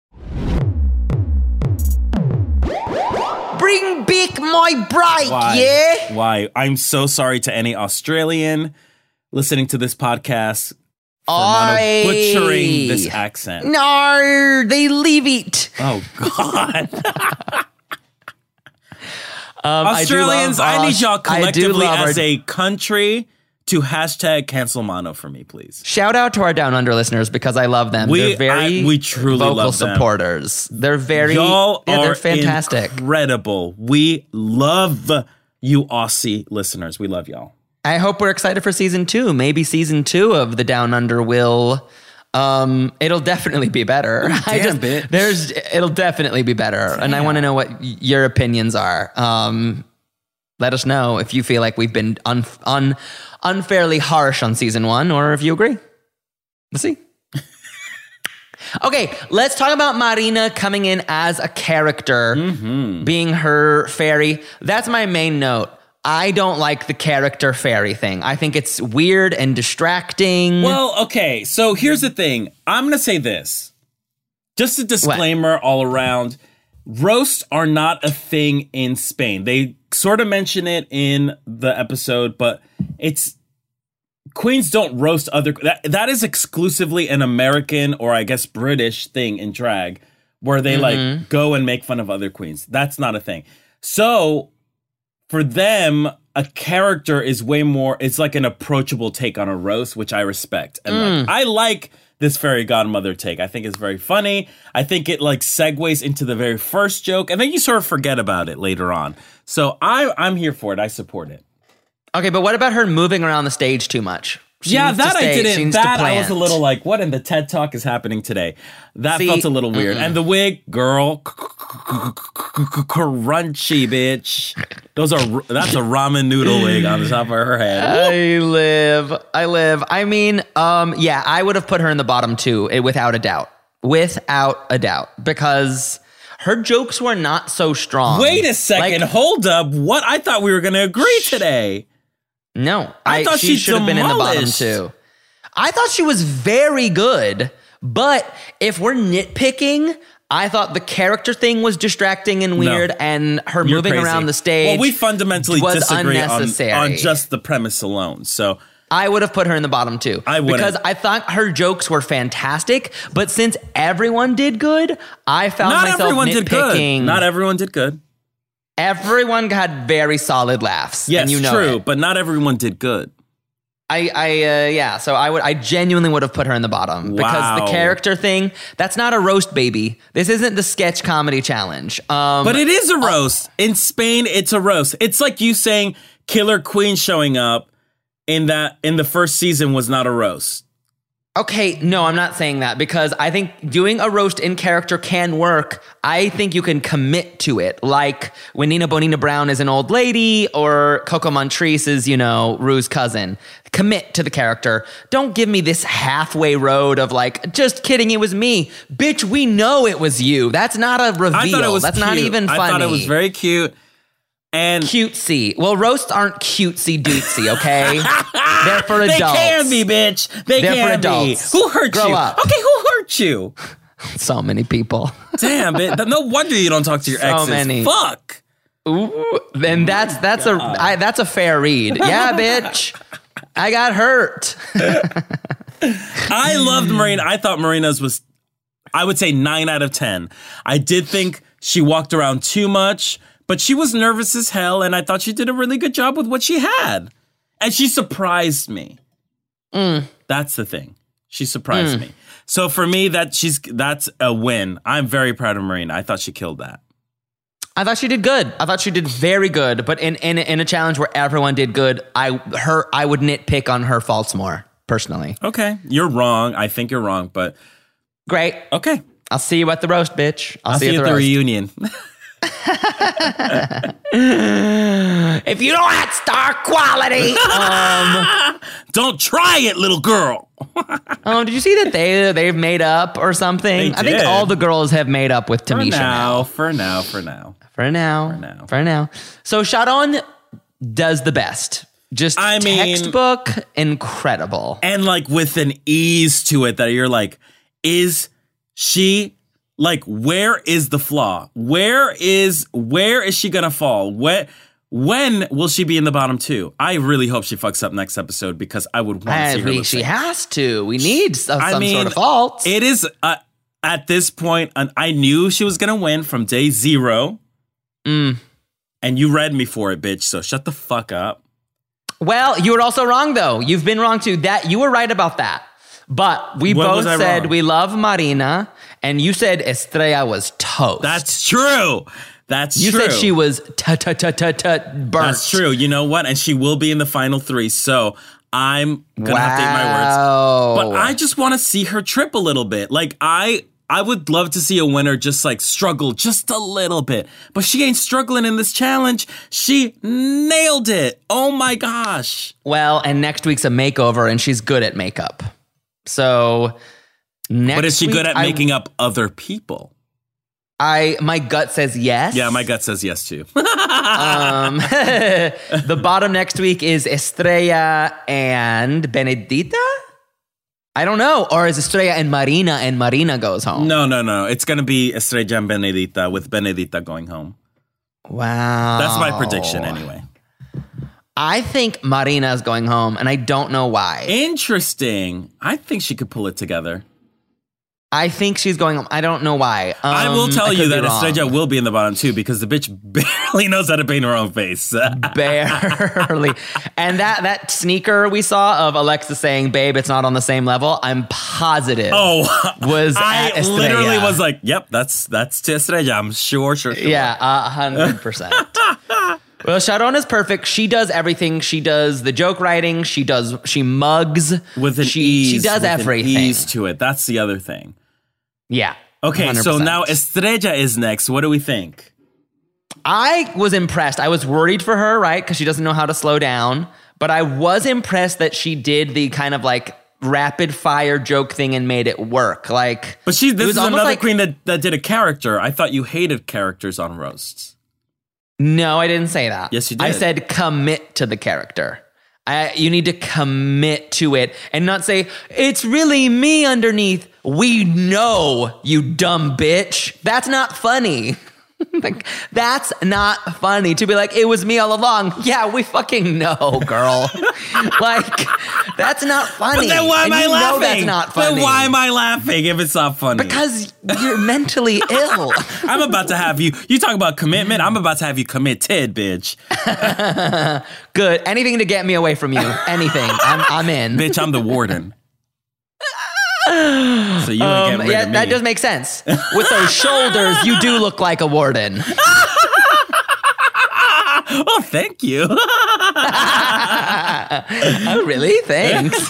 Bring back my bride, Why? yeah? Why? I'm so sorry to any Australian listening to this podcast for I... Mono butchering this accent. No, they leave it. Oh, God. Um, Australians, I, I, I need y'all collectively our... as a country to hashtag cancel Mono for me, please. Shout out to our Down Under listeners because I love them. We, they're very I, we truly vocal love them. supporters. They're very, y'all yeah, are they're fantastic. Incredible. We love you Aussie listeners. We love y'all. I hope we're excited for season two. Maybe season two of the Down Under will... Um, it'll definitely be better. Ooh, I damn, just, bitch. There's, it'll definitely be better. Damn. And I want to know what y- your opinions are. Um, let us know if you feel like we've been un, un, unfairly harsh on season one, or if you agree. We'll see. Okay, let's talk about Marina coming in as a character, mm-hmm. being her fairy. That's my main note. I don't like the character fairy thing. I think it's weird and distracting. Well, okay, so here's the thing. I'm going to say this. Just a disclaimer what? all around. Roasts are not a thing in Spain. They sort of mention it in the episode, but it's... Queens don't roast other... That, that is exclusively an American or I guess British thing in drag where they mm-hmm. like go and make fun of other queens. That's not a thing. So... For them, a character is way more, it's like an approachable take on a roast, which I respect. And mm. like, I like this fairy godmother take. I think it's very funny. I think it like segues into the very first joke, and then you sort of forget about it later on. So I, I'm here for it. I support it. Okay, but what about her moving around the stage too much? She yeah, that stay, I didn't. That I was a little like, what in the TED Talk is happening today? That See, felt a little weird. Mm-mm. And the wig, girl, crunchy, bitch. Those are that's a ramen noodle wig on the top of her head. I live, I live. I mean, um, yeah, I would have put her in the bottom two, without a doubt, without a doubt, because her jokes were not so strong. Wait a second, like, hold up. What? I thought we were going to agree today. No, I, I thought she should have been in the bottom two. I thought she was very good, but if we're nitpicking, I thought the character thing was distracting and weird, no, and her moving crazy. around the stage. Well, we fundamentally was disagree on, unnecessary. on just the premise alone. So I would have put her in the bottom two. I would because I thought her jokes were fantastic, but since everyone did good, I found Not myself everyone nitpicking. Did good. Not everyone did good. Everyone had very solid laughs. Yes, and you know true, it. but not everyone did good. I, I, uh, yeah. So I would, I genuinely would have put her in the bottom wow. because the character thing, that's not a roast, baby. This isn't the sketch comedy challenge. Um, but it is a roast. Uh, in Spain, it's a roast. It's like you saying Killer Queen showing up in that in the first season was not a roast. Okay, no, I'm not saying that because I think doing a roast in character can work. I think you can commit to it. Like when Nina Bonina Brown is an old lady or Coco Montrese is, you know, Rue's cousin. Commit to the character. Don't give me this halfway road of like, just kidding, it was me. Bitch, we know it was you. That's not a reveal. I thought it was That's cute. not even funny. I thought it was very cute. And cutesy. Well, roasts aren't cutesy dootsy, okay? They're for adults. They can be, bitch. They They're can for adults. be. Who hurt Grow you? up. Okay, who hurt you? So many people. Damn, it. No wonder you don't talk to your so exes. Many. Fuck. Ooh, then that's that's God. a I, that's a fair read. Yeah, bitch. I got hurt. I loved Marina. I thought Marina's was, I would say nine out of ten. I did think she walked around too much, but she was nervous as hell, and I thought she did a really good job with what she had. And she surprised me. Mm. That's the thing. She surprised mm. me. So for me, that she's that's a win. I'm very proud of Marina. I thought she killed that. I thought she did good. I thought she did very good. But in in, in a challenge where everyone did good, I her I would nitpick on her faults more, personally. Okay. You're wrong. I think you're wrong, but... Great. Okay. I'll see you at the roast, bitch. I'll, I'll see, see you at the, the reunion. If you don't have star quality, um, don't try it, little girl. Oh, did you see that they they've made up or something? They I think did. all the girls have made up with Tamisha for now, now. For now, for now, for now, for now, for now. So Sharon does the best. Just I mean, textbook incredible, and like with an ease to it that you're like, is she? Like, where is the flaw? Where is where is she gonna fall? When when will she be in the bottom two? I really hope she fucks up next episode because I would want to see her. We, lip she sync. has to. We need some, I some mean, sort of fault. It is uh, at this point. Uh, I knew she was gonna win from day zero, mm. and you read me for it, bitch. So shut the fuck up. Well, you were also wrong though. You've been wrong too. That you were right about that. But we When both was I said wrong? we love Marina, and you said Estrella was toast. That's true. That's you true. said she was tut tut tut tut tut burnt. That's true. You know what? And she will be in the final three. So I'm gonna wow. have to eat my words. But I just want to see her trip a little bit. Like I, I would love to see a winner just like struggle just a little bit. But she ain't struggling in this challenge. She nailed it. Oh my gosh. Well, and next week's a makeover, and she's good at makeup. So next But is she week, good at I, making up other people? I my gut says yes. Yeah, my gut says yes too. um, the bottom next week is Estrella and Benedita. I don't know, or is Estrella and Marina, and Marina goes home? No, no, no. It's gonna be Estrella and Benedita with Benedita going home. Wow, That's my prediction anyway. I think Marina is going home, and I don't know why. Interesting. I think she could pull it together. I think she's going home. I don't know why. Um, I will tell I you could that be wrong. Estrella will be in the bottom two because the bitch barely knows how to paint her own face. Barely. And that that sneaker we saw of Alexa saying, babe, it's not on the same level, I'm positive Oh, was I at Estrella. literally was like, yep, that's that's to Estrella. I'm sure, sure, sure. Yeah, a hundred percent. Well, Sharon is perfect. She does everything. She does the joke writing. She does. She mugs With an she, ease. She does with everything. An ease to it. That's the other thing. Yeah. Okay, one hundred so percent. now Estrella is next. What do we think? I was impressed. I was worried for her, right? Because she doesn't know how to slow down. But I was impressed that she did the kind of like rapid fire joke thing and made it work. Like, But she, this is another like, queen that, that did a character. I thought you hated characters on roasts. No, I didn't say that. Yes, you did. I said commit to the character. I, you need to commit to it and not say, it's really me underneath. We know, you dumb bitch. That's not funny. Like, that's not funny to be like, it was me all along. Yeah, we fucking know, girl. Like, that's not funny. But then why am and I you laughing? Know that's not funny. Then why am I laughing if it's not funny? Because you're mentally ill. I'm about to have you, you talk about commitment, I'm about to have you committed, bitch. Good. Anything to get me away from you. Anything. I'm, I'm in. Bitch, I'm the warden. So you ain't getting Um, rid yeah, of me. that does make sense. With those shoulders, you do look like a warden. Oh, thank you. Oh, really? Thanks.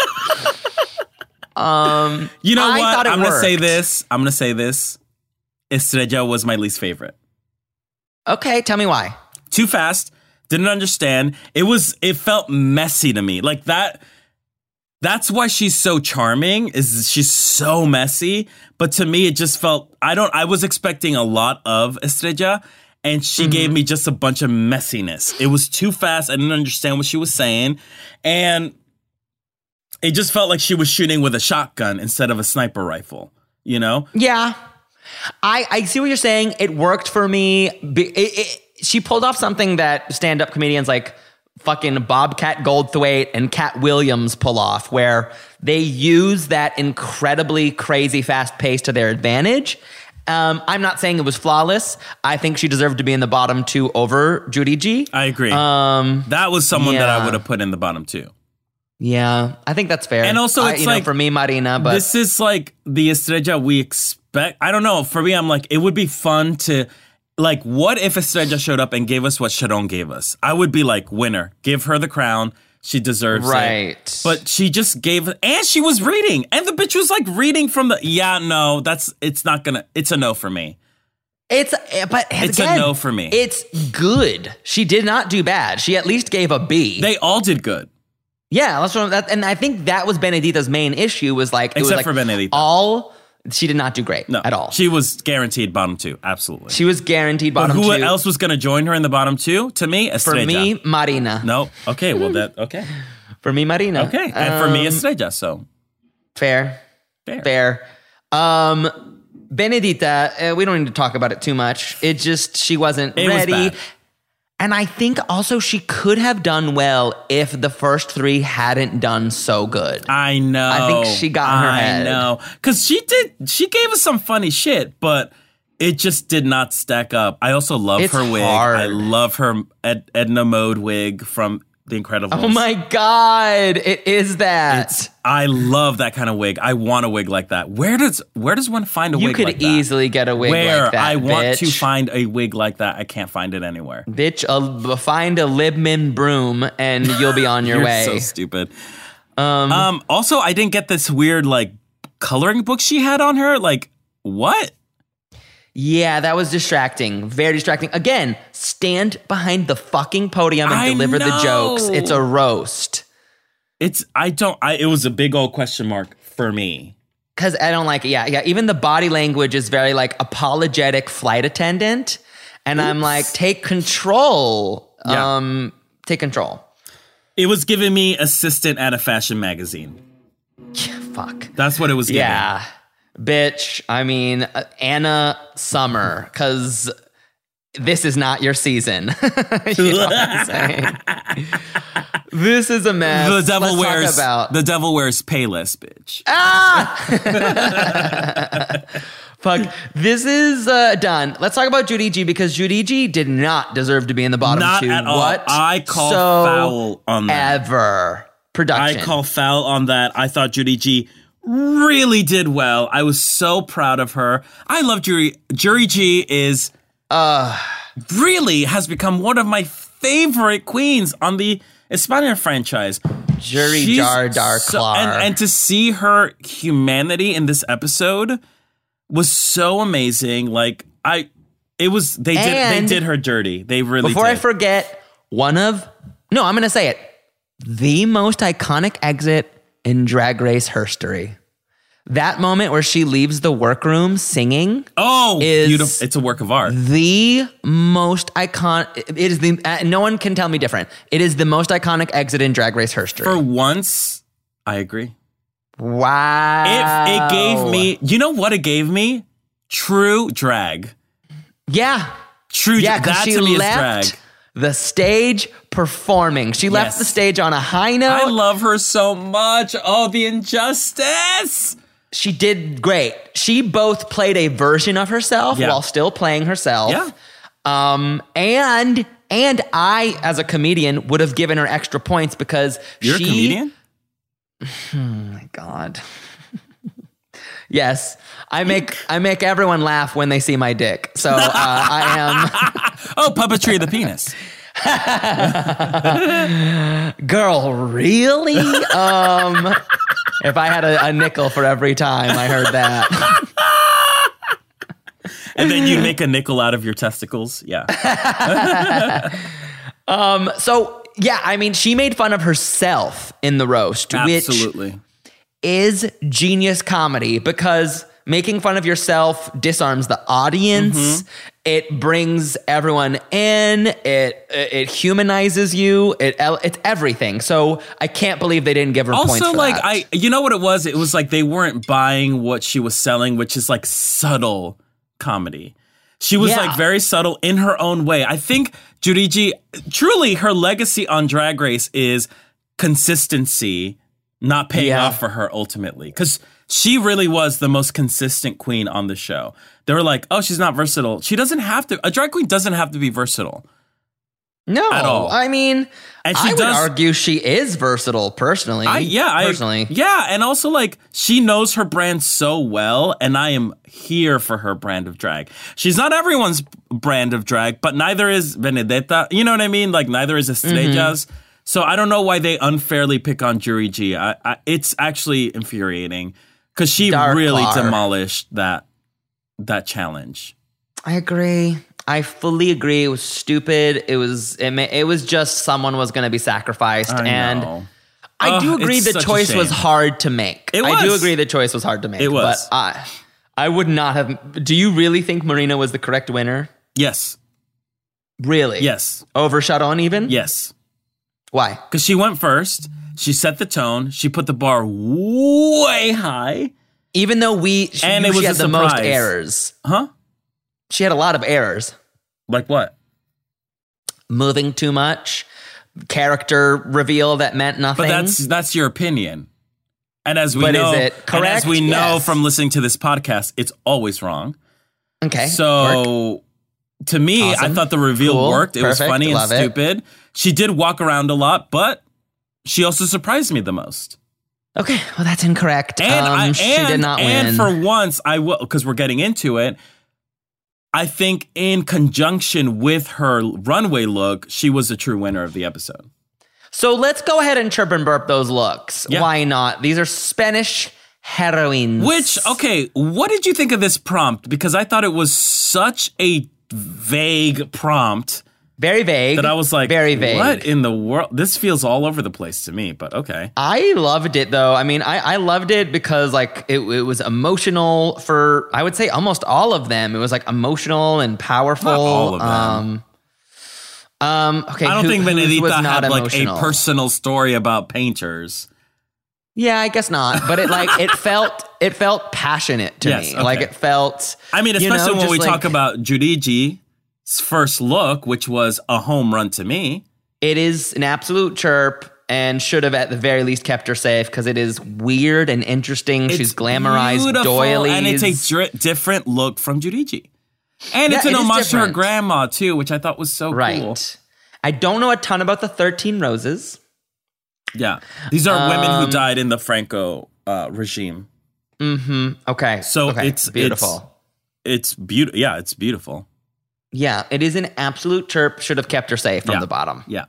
um, You know I what? thought it I'm going to say worked. this. I'm going to say this. Estrella was my least favorite. Okay, tell me why. Too fast. Didn't understand. It was, it felt messy to me. Like that. That's why she's so charming, is she's so messy. But to me, it just felt, I don't, I was expecting a lot of Estrella, and she mm-hmm. gave me just a bunch of messiness. It was too fast. I didn't understand what she was saying. And it just felt like she was shooting with a shotgun instead of a sniper rifle, you know? Yeah. I, I see what you're saying. It worked for me. It, it, she pulled off something that stand-up comedians like fucking Bobcat Goldthwait and Cat Williams pull off, where they use that incredibly crazy fast pace to their advantage. Um, I'm not saying it was flawless. I think she deserved to be in the bottom two over Judy G. I agree. Um, that was someone yeah. that I would have put in the bottom two. Yeah, I think that's fair. And also, I, it's you like know, for me, Marina. But this is like the Estrella we expect. I don't know. For me, I'm like, it would be fun to, like, what if Estrella showed up and gave us what Sharon gave us? I would be like, winner, give her the crown. She deserves right. it. But she just gave, and she was reading, and the bitch was like reading from the. Yeah, no, that's it's not gonna. It's a no for me. It's but it's again, a no for me. It's good. She did not do bad. She at least gave a B. They all did good. Yeah, that's what. That, and I think that was Benedita's main issue. Was like it except was like for Benedita, all she did not do great no, at all. She was guaranteed bottom two. Absolutely, she was guaranteed but bottom who two. else was going to join her in the bottom two? To me, Estrella. For me, Marina. No, okay, well that okay. For me, Marina. Okay, and um, for me, Estrella. So fair, fair, fair. Um, Benedita, uh, we don't need to talk about it too much. It just she wasn't it ready. Was bad. And I think also she could have done well if the first three hadn't done so good. I know. I think she got in her I head. I know. Because she did, she gave us some funny shit, but it just did not stack up. I also love It's her wig. hard. I love her Ed, Edna Mode wig from The Incredibles. Oh my God, it is that. It's, I love that kind of wig. I want a wig like that. Where does where does one find a you wig could like that? easily get a wig Where like that, I want bitch. to find a wig like that. I can't find it anywhere. Bitch, uh, find a Libman broom and you'll be on your You're way. so stupid. Um, um. Also, I didn't get this weird like coloring book she had on her. Like what? Yeah, that was distracting. Very distracting. Again, stand behind the fucking podium and I deliver the know. jokes. It's a roast. It's I don't I it was a big old question mark for me. Cause I don't like it. Yeah, yeah. Even the body language is very like apologetic flight attendant. And Oops. I'm like, take control. Yeah. Um, take control. It was giving me assistant at a fashion magazine. Yeah, fuck. That's what it was giving. Yeah. Bitch, I mean, uh, Anna Summer, because this is not your season. You know what I'm saying? This is a mess. The devil Let's wears talk about. the devil wears Payless, bitch. Ah! Fuck. This is uh, done. Let's talk about Judy G because Judy G did not deserve to be in the bottom Not two. at all. What? I call so foul on that. Ever production. I call foul on that. I thought Judy G really did well. I was so proud of her. I love Jury. Jury G is uh really has become one of my favorite queens on the España franchise. Jury She's Jar Dar so, Clar. and, and to see her humanity in this episode was so amazing. Like I, it was they did And they did her dirty. They really before did. I forget, one of no, I'm gonna say it. The most iconic exit in Drag Race history. That moment where she leaves the workroom singing. Oh, is beautiful! It's a work of art. The most iconic. It is the. Uh, no one can tell me different. It is the most iconic exit in Drag Race history. For once, I agree. Wow! It, it gave me. You know what it gave me? True drag. Yeah. True. Yeah, drag. That she to me left is drag. the stage performing. She left Yes. the stage on a high note. I love her so much. Oh, the injustice. She did great. She both played a version of herself Yeah. while still playing herself. Yeah. Um, and and I, as a comedian, would have given her extra points because You're she, a comedian? Oh my God. Yes. I make I make everyone laugh when they see my dick. So uh, I am Oh, puppetry of the penis. Girl, really? um if I had a, a nickel for every time I heard that. And then you make a nickel out of your testicles. Yeah. um so yeah, I mean she made fun of herself in the roast, Absolutely. which is genius comedy because making fun of yourself disarms the audience. Mm-hmm. It brings everyone in. It it humanizes you. It it's everything. So I can't believe they didn't give her also, points for like, that. I, you know what it was? It was like they weren't buying what she was selling, which is like subtle comedy. She was Yeah. like very subtle in her own way. I think Juriji, truly her legacy on Drag Race is consistency not paying Yeah. off for her ultimately. Because she really was the most consistent queen on the show. They were like, oh, she's not versatile. She doesn't have to. A drag queen doesn't have to be versatile. No, At all. I mean, And she I would does- argue she is versatile personally. I, yeah, personally. I, yeah, and also like she knows her brand so well, and I am here for her brand of drag. She's not everyone's brand of drag, but neither is Benedetta. You know what I mean? Like neither is Estrellas. Mm-hmm. So I don't know why they unfairly pick on Jury G. I, I, it's actually infuriating because she Dark really Lar. demolished that that challenge. I agree. I fully agree. It was stupid. It was it, ma- it was just someone was going to be sacrificed, I and know. I do Ugh, agree it's the such a choice was shame. hard to make. It I do was. agree the choice was hard to make. It was. But I, I would not have. Do you really think Marina was the correct winner? Yes, Really? yes, Over Sharon even? yes. Why? Because she went first. She set the tone. She put the bar way high. Even though we she, And knew it was she a had the most surprise. errors. Huh? She had a lot of errors. Like what? Moving too much, character reveal that meant nothing. But that's that's your opinion. And as we But is know, it and as correct? we know Yes. from listening to this podcast, it's always wrong. okay. Work. So to me, Awesome. I thought the reveal Cool. worked. It was Perfect. funny and Love it. stupid. She did walk around a lot, but she also surprised me the most. Okay, well that's incorrect. And um, I she and, did not and win. for once, I will because we're getting into it. I think in conjunction with her runway look, she was the true winner of the episode. So let's go ahead and chirp and burp those looks. Yeah. Why not? These are Spanish heroines. Which, okay, what did you think of this prompt? Because I thought it was such a vague prompt very vague. that I was like, very vague. what in the world? This feels all over the place to me, but okay. I loved it though. I mean, I, I loved it because like it, it was emotional for I would say almost all of them. It was like emotional and powerful. Not all of them. Um, um okay. I don't who- think whose Benedita was not had like emotional? a personal story about painters. Yeah, I guess not. But it like it felt it felt passionate to Yes, me. okay. Like it felt. I mean, you especially know, when just we like- talk about Judici's first look, which was a home run to me. It is an absolute chirp and should have at the very least kept her safe because it is weird and interesting. She's glamorized beautiful, doilies. and it's a dri- different look from Judici. And it's Yeah, an it is homage to her different. grandma, too, which I thought was so right. cool. I don't know a ton about the thirteen Roses. Yeah. These are women who Um, died in the Franco uh, regime. Mm-hmm. Okay. So okay. it's beautiful. It's, it's beautiful. Yeah, it's beautiful. Yeah, it is an absolute chirp. Should have kept her safe from Yeah. the bottom. Yeah.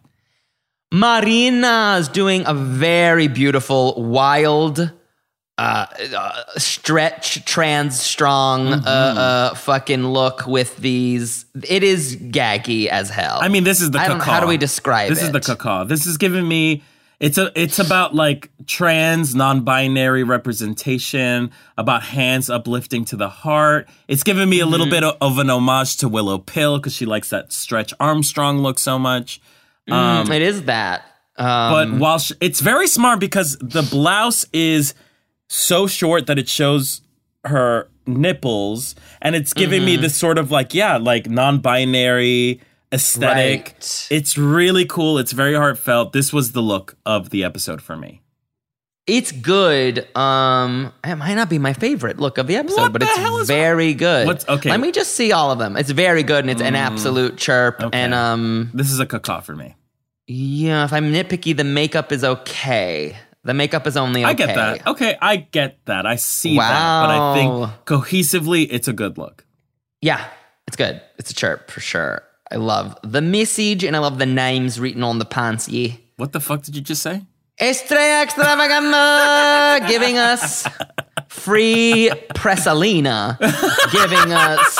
Marina is doing a very beautiful, wild, uh, uh, stretch, trans, strong, Mm-hmm. uh, uh, fucking look with these. It is gaggy as hell. I mean, this is the I don't- caca. how do we describe This it? is the caca. This is giving me. It's a. It's about like trans, non-binary representation. About hands uplifting to the heart. It's giving me a Mm-hmm. little bit of, of an homage to Willow Pill because she likes that Stretch Armstrong look so much. Mm, it is that. Um, But while she, it's very smart because the blouse is so short that it shows her nipples, and it's giving Mm-hmm. me this sort of like yeah, like non-binary aesthetic. Right. It's really cool. It's very heartfelt. This was the look of the episode for me. it's good. Um, it might not be my favorite look of the episode, What but the it's hell is- very good. What's- okay. Let me just see all of them. It's very good, and it's an absolute chirp. Okay. And um, This is a caca for me. yeah, if I'm nitpicky, the makeup is okay. The makeup is only okay. I get that. Okay, I get that. I see that. But I Wow. think cohesively, it's a good look. Yeah, it's good. It's a chirp for sure. I love the message and I love the names written on the pants. Yeah. What the fuck did you just say? Estrella Extravaganza giving us free Pressalina, giving us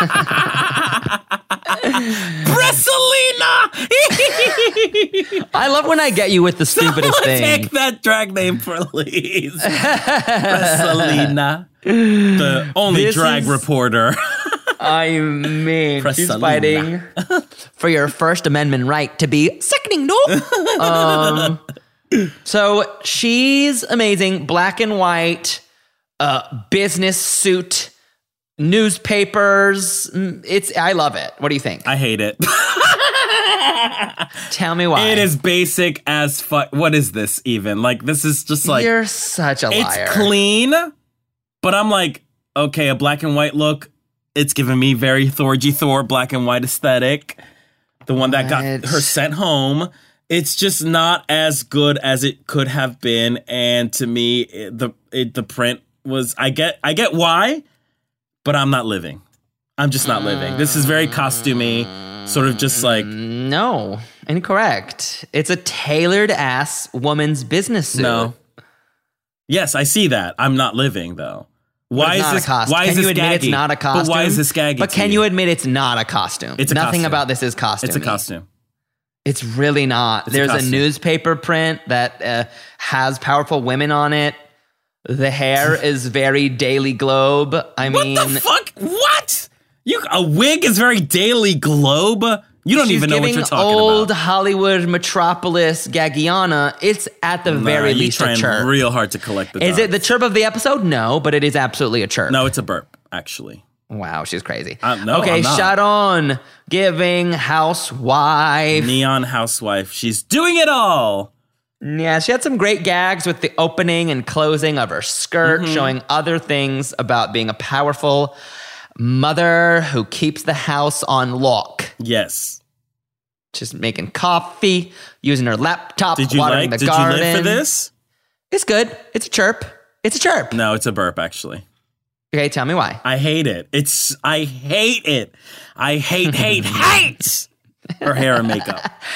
Bressalina! I love when I get you with the stupidest thing. Take that drag name, please. Bressalina. The only This drag is- reporter. I mean, she's Pressalina. fighting for your First Amendment right to be sickening, no? um, so she's amazing. Black and white, uh, business suit, newspapers. It's I love it. What do you think? I hate it. Tell me why. It is basic as fuck. What is this even? Like, this is just like... You're such a liar. It's clean, but I'm like, okay, a black and white look. It's giving me very Thorgy Thor black and white aesthetic. The one that got What? her sent home. It's just not as good as it could have been. And to me, it, the it, the print was... I get I get why, but I'm not living. I'm just not living. This is very costumey. Sort of just like... No, incorrect. It's a tailored ass woman's business suit. No. Yes, I see that. I'm not living, though. Why is this? Why Why can is this you admit gaggy? it's not a costume? But why is this gaggy? But to can you you admit it's not a costume? It's a Nothing costume. about this is costume. It's a costume. It's really not. It's a There's a, costume. newspaper print that uh, has powerful women on it. The hair is very Daily Globe. I What mean, the fuck? What? You a wig is very Daily Globe. You don't she's even know what giving you're talking old about. Hollywood metropolis Gagiana. It's at the Nah, very you least a trying chirp. real hard to collect the Is it the dots. chirp of the episode? No, but it is absolutely a chirp. No, it's a burp, actually. Wow, she's crazy. Uh, no, okay, I'm not. Sharon giving housewife. Neon housewife. She's doing it all. Yeah, she had some great gags with the opening and closing of her skirt, Mm-hmm. showing other things about being a powerful mother who keeps the house on lock. Yes. She's making coffee, using her laptop, Did you watering like? the Did garden. you live for this? It's good. It's a chirp. It's a chirp. No, it's a burp, actually. Okay, tell me why. I hate it. It's I hate it. I hate, hate, hate her hair and makeup.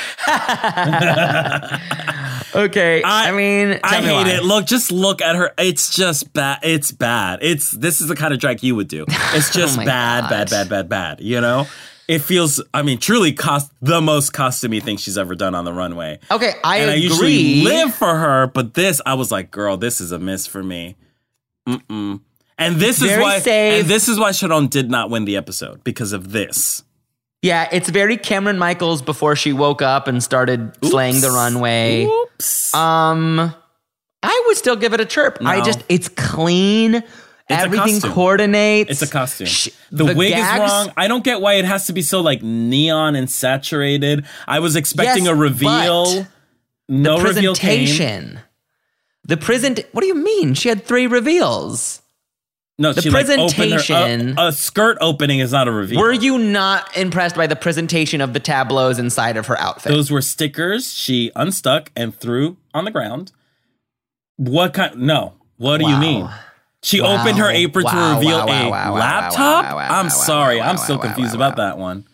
Okay, I, mean, tell I me hate why. it. Look, just look at her. It's just bad. It's bad. It's this is the kind of drag you would do. It's just Oh my bad, God. bad, bad, bad, bad. You know, it feels. I mean, truly, cost the most costumey thing she's ever done on the runway. Okay, I and agree. I usually live for her, but this, I was like, girl, this is a miss for me. Mm-mm. And this is Very why. safe. And this is why Sharon did not win the episode because of this. Yeah, it's very Cameron Michaels before she woke up and started slaying the runway. Oops. Um, I would still give it a chirp. I No. just, it's clean. Everything costume. coordinates. It's a costume. Sh- the, wig gags- is wrong. I don't get why it has to be so like neon and saturated. I was expecting Yes, a reveal. but No reveal came. Presentation. The present. What do you mean? She had three reveals. No, the she like opened her- presentation- a, a skirt opening is not a reveal. Were you not impressed by the presentation of the tableaus inside of her outfit? Those were stickers she unstuck and threw on the ground. What kind? No. What do you Wow. mean? She Wow. opened her apron to Wow, reveal wow, wow, a wow, wow, laptop. wow, wow, wow, I'm wow, sorry. wow, I'm wow, so wow, confused wow, about wow. that one.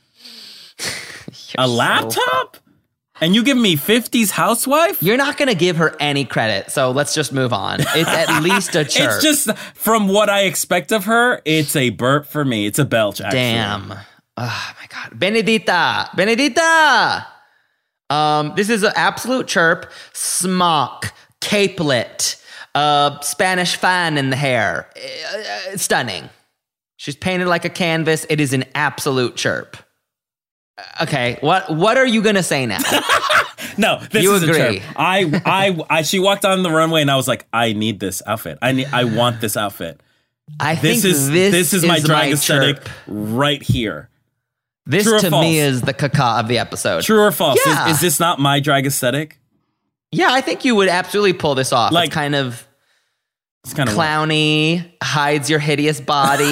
A laptop? And you give me fifties housewife? You're not going to give her any credit, so let's just move on. It's at least a chirp. It's just from what I expect of her, it's a burp for me. It's a belch, actually. Damn. Oh my God. Benedita. Benedita. Um, this is an absolute chirp. Smock. Capelet. Uh, Spanish fan in the hair. Uh, uh, stunning. She's painted like a canvas. It is an absolute chirp. Uh, Okay, what what are you gonna say now? No, this You is agree. a chirp. I, I, I, she walked on the runway and I was like, I need this outfit. I need, I want this outfit. I This think is this, this is my drag aesthetic chirp. right here. This True or to false? me is the caca of the episode. True or false? Yeah. Is, is this not my drag aesthetic? Yeah, I think you would absolutely pull this off. Like- it's kind of It's kind of clowny, hides your hideous body.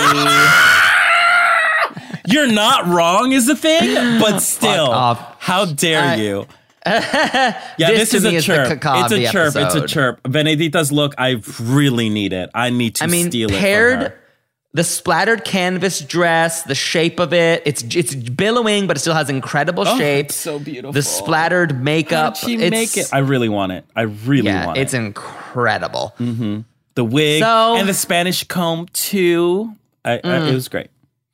You're not wrong is the thing, but still, off. how dare Uh, you? Yeah, this this, to is me a is the chirp. caca It's of a the chirp. It's a episode. chirp. Benedita's look, I really need it. I need to I mean, steal it from paired her. the splattered canvas dress, the shape of it, it's it's billowing, but it still has incredible Oh, shape. it's so beautiful. The splattered makeup. How did she it's, make it? I really want it. I really yeah, want it's it. incredible. The wig So- and the Spanish comb too. I, I, Mm. it was great.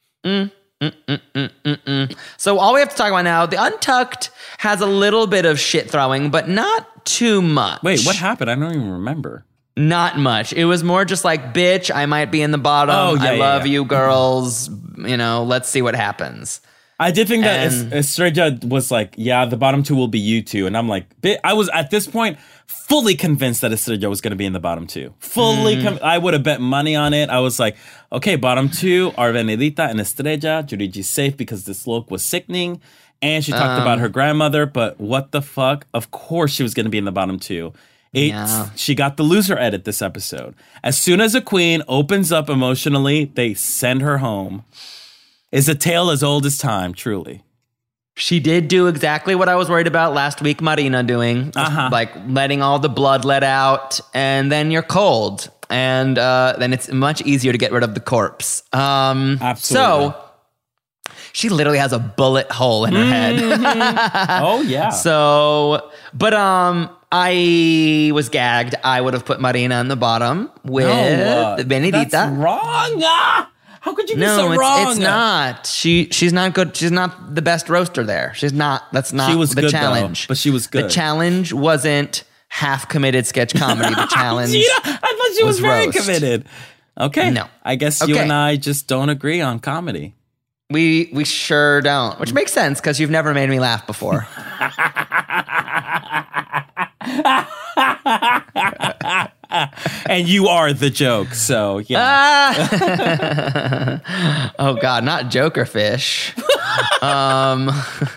So all we have to talk about now, the Untucked has a little bit of shit throwing, but not too much. Wait, what happened? I don't even remember. Not much. It was more just like, bitch, I might be in the bottom. Oh, yeah, I yeah, love yeah. you girls. You know, let's see what happens. I did think that And- Es- Estrella was like, yeah, the bottom two will be you two. And I'm like, bi- I was at this point fully convinced that Estrella was going to be in the bottom two. Fully, Mm. com- I would have bet money on it. I was like, okay, bottom two are Benedita and Estrella. Judy G's safe because this look was sickening. And she talked Um. about her grandmother, but what the fuck? Of course she was going to be in the bottom two. It, Yeah. She got the loser edit this episode. As soon as a queen opens up emotionally, they send her home. Is a tale as old as time, truly. She did do exactly what I was worried about last week, Marina doing. Just, Uh-huh. like letting all the blood let out, and then you're cold. And uh, then it's much easier to get rid of the corpse. Um, Absolutely. So she literally has a bullet hole in her head. Oh, yeah. So, but um, I was gagged. I would have put Marina in the bottom with uh, Benedita. That's wrong. Ah! How could you be No, so it's, wrong? it's not. She she's not good. She's not the best roaster there. She's not. That's not She was the good, though, challenge. but she was The good. challenge wasn't half committed sketch comedy. The challenge. Gina, I thought she was, was very roast. committed. Okay. No. I guess you Okay. and I just don't agree on comedy. We we sure don't, which makes sense because you've never made me laugh before. And you are the joke, so yeah. Ah! Oh God, not Joker fish. um,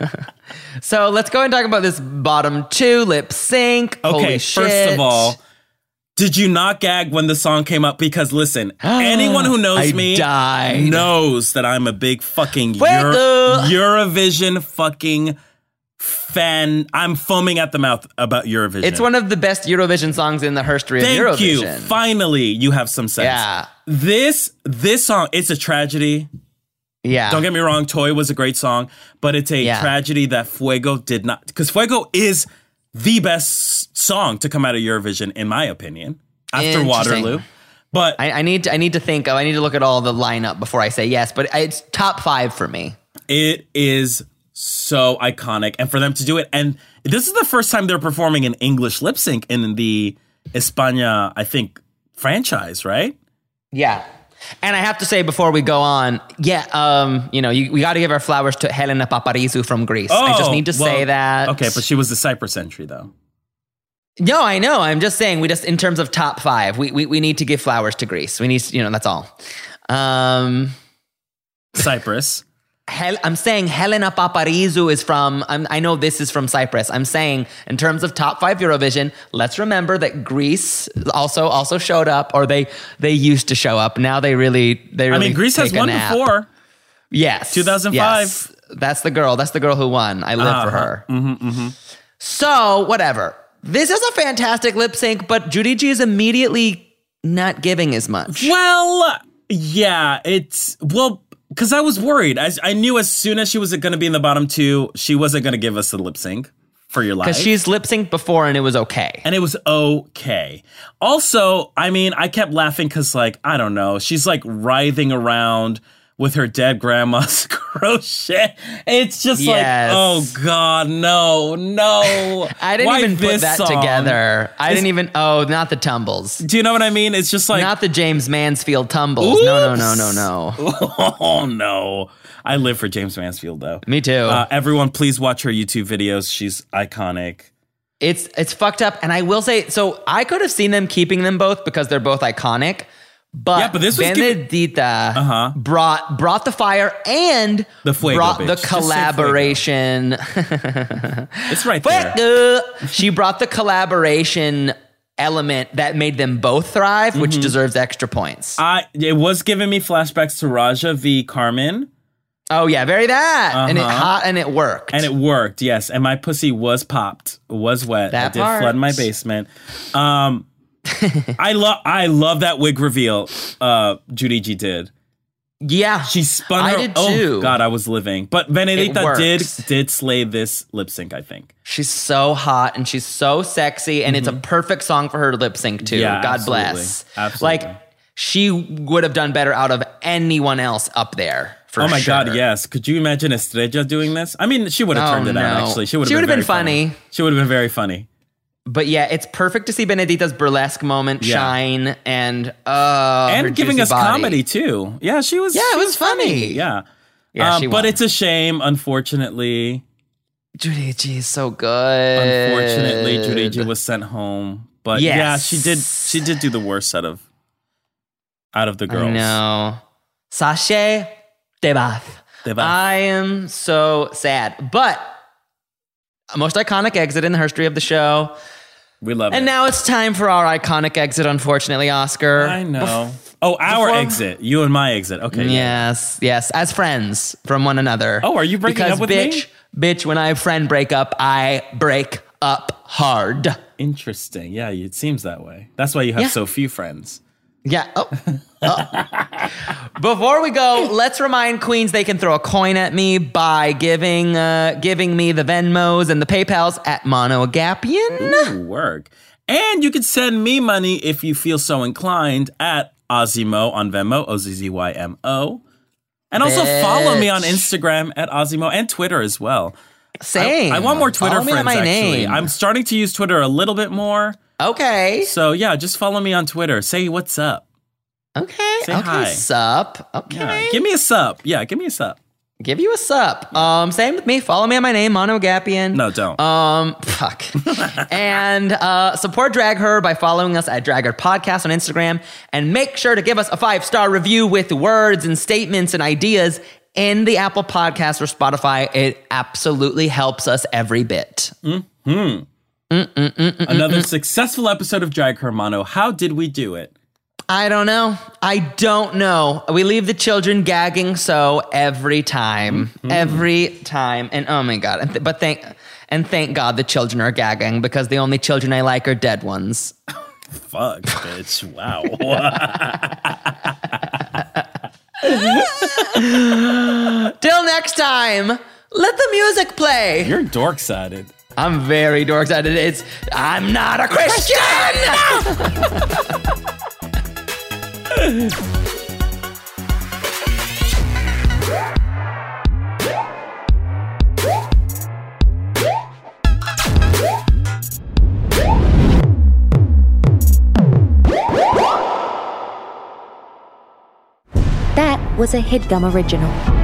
so let's go and talk about this bottom two lip sync. Okay, Holy first shit. of all, did you not gag when the song came up? Because listen, anyone who knows I me died. knows that I'm a big fucking Fuego. Euro- Eurovision fucking fan. I'm foaming at the mouth about Eurovision. It's one of the best Eurovision songs in the history Thank of you. Eurovision. Finally, you have some sense. Yeah. This this song, it's a tragedy. Yeah. Don't get me wrong, Toy was a great song, but it's a Yeah. tragedy that Fuego did not. Because Fuego is the best song to come out of Eurovision, in my opinion, after Interesting. Waterloo. But I, I need to, I need to think. Oh, I need to look at all the lineup before I say yes. But it's top five for me. it is so iconic. And for them to do it, and this is the first time they're performing an English lip sync in the España, I think, franchise, right? Yeah. And I have to say before we go on, yeah, um, you know, you, we got to give our flowers to Helena Paparizou from Greece. I just need to Oh, well, say that. Okay, but she was the Cyprus entry, though. No, I know. I'm just saying. We just in terms of top five, we we, we need to give flowers to Greece. We need, you know, that's all. Um, Cyprus. Hel- I'm saying Helena Paparizou is from, I'm, I know this is from Cyprus. I'm saying in terms of top five Eurovision, let's remember that Greece also also showed up, or they they used to show up. Now they really, they really I mean, Greece has take a won nap. before. Yes. two thousand five. Yes. That's the girl. That's the girl who won. I live for Uh-huh. her. Mm-hmm, So, whatever. This is a fantastic lip sync, but Judy G is immediately not giving as much. Well, yeah, it's well because I was worried. I, I knew as soon as she was going to be in the bottom two, she wasn't going to give us the lip sync for your life. Because she's lip synced before and it was okay. And it was okay. Also, I mean, I kept laughing because, like, I don't know, she's like writhing around with her dead grandma's crochet. It's just Yes. like, oh God, no, no. I didn't Why even put this that song? together. I didn't even, oh, not the tumbles. Do you know what I mean? It's just like, Not the James Mansfield tumbles. No, no, no, no, no. oh no. I live for James Mansfield, though. Me too. Uh, everyone, please watch her YouTube videos. She's iconic. It's it's fucked up. And I will say, so I could have seen them keeping them both because they're both iconic. But, Yeah, but this was given- Benedita Uh-huh. brought brought the fire and The fuego, brought bitch. the Just say fuego. collaboration. It's right there. Fuego. She brought the collaboration element that made them both thrive, which Mm-hmm. deserves extra points. I, it was giving me flashbacks to Raja v. Carmen. oh yeah, very that. And it Uh-huh. hot and it worked. And it worked, yes. And my pussy was popped, was wet. That I did part. flood my basement. Um, I love, I love that wig reveal. Uh, Judy G did. yeah. She spun I her. did oh too. God, I was living. But Benedita It did works. did slay this lip sync. I think. She's so hot and she's so sexy, and it's a perfect song for her to lip sync to. Mm-hmm. Yeah, God absolutely. bless. Absolutely. Like, she would have done better out of anyone else up there. For Oh my sure. God, yes. Could you imagine Estrella doing this? I mean, she would have Oh, turned it out. no. Actually, she would She have would've been, been very funny. She would have been very funny. But yeah, it's perfect to see Benedita's burlesque moment Yeah. shine and uh, her And giving juicy us body. comedy too. Yeah, she was. Yeah, it she was funny. Yeah. Yeah, um, she but won. it's a shame, unfortunately. Judy G is so good. Unfortunately, Judy G was sent home. But Yes. yeah, she did she did do the worst out of out of the girls. I know. Sashay Debath. Debath. I am so sad. But most iconic exit in the history of the show. We love And it. now it's time for our iconic exit, unfortunately, Oscar. I know. Oh, our before- exit. You and my exit. Okay. yeah. Yes, yes, as friends from one another. Oh, are you breaking because up with bitch, me? Bitch, when I friend break up, I break up hard. Interesting. Yeah, it seems that way. That's why you have Yeah. so few friends. Yeah. Oh. Oh. Before we go, let's remind queens they can throw a coin at me by giving uh, giving me the Venmos and the PayPals at Monoagapian. Ooh, work. And you can send me money if you feel so inclined at Ozzymo on Venmo, O Z Z Y M O. And also Bitch. follow me on Instagram at Ozzymo and Twitter as well. Same. I, I want more Twitter Follow me friends, at my actually. name. I'm starting to use Twitter a little bit more. Okay. So, yeah, just follow me on Twitter. Say what's up. Okay. Say okay. hi. Sup. Okay. Yeah, give me a sup. Yeah, give me a sup. Give you a sup. Um, same with me. Follow me on my name, Monoagapian. No, don't. Um, fuck. And uh, support Drag Her by following us at Drag Her Podcast on Instagram. And make sure to give us a five-star review with words and statements and ideas in the Apple Podcast or Spotify. It absolutely helps us every bit. Mm-hmm. Another successful episode of Drag Her, Mono. How did we do it? I don't know. I don't know. We leave the children gagging so every time. Mm-hmm. Every time. And oh my God. And th- but thank and thank God the children are gagging because the only children I like are dead ones. Fuck, bitch. Wow. Till next time, let the music play. You're dork-sided. I'm very dork-sided. It's I'm not a Christian! That was a HeadGum original.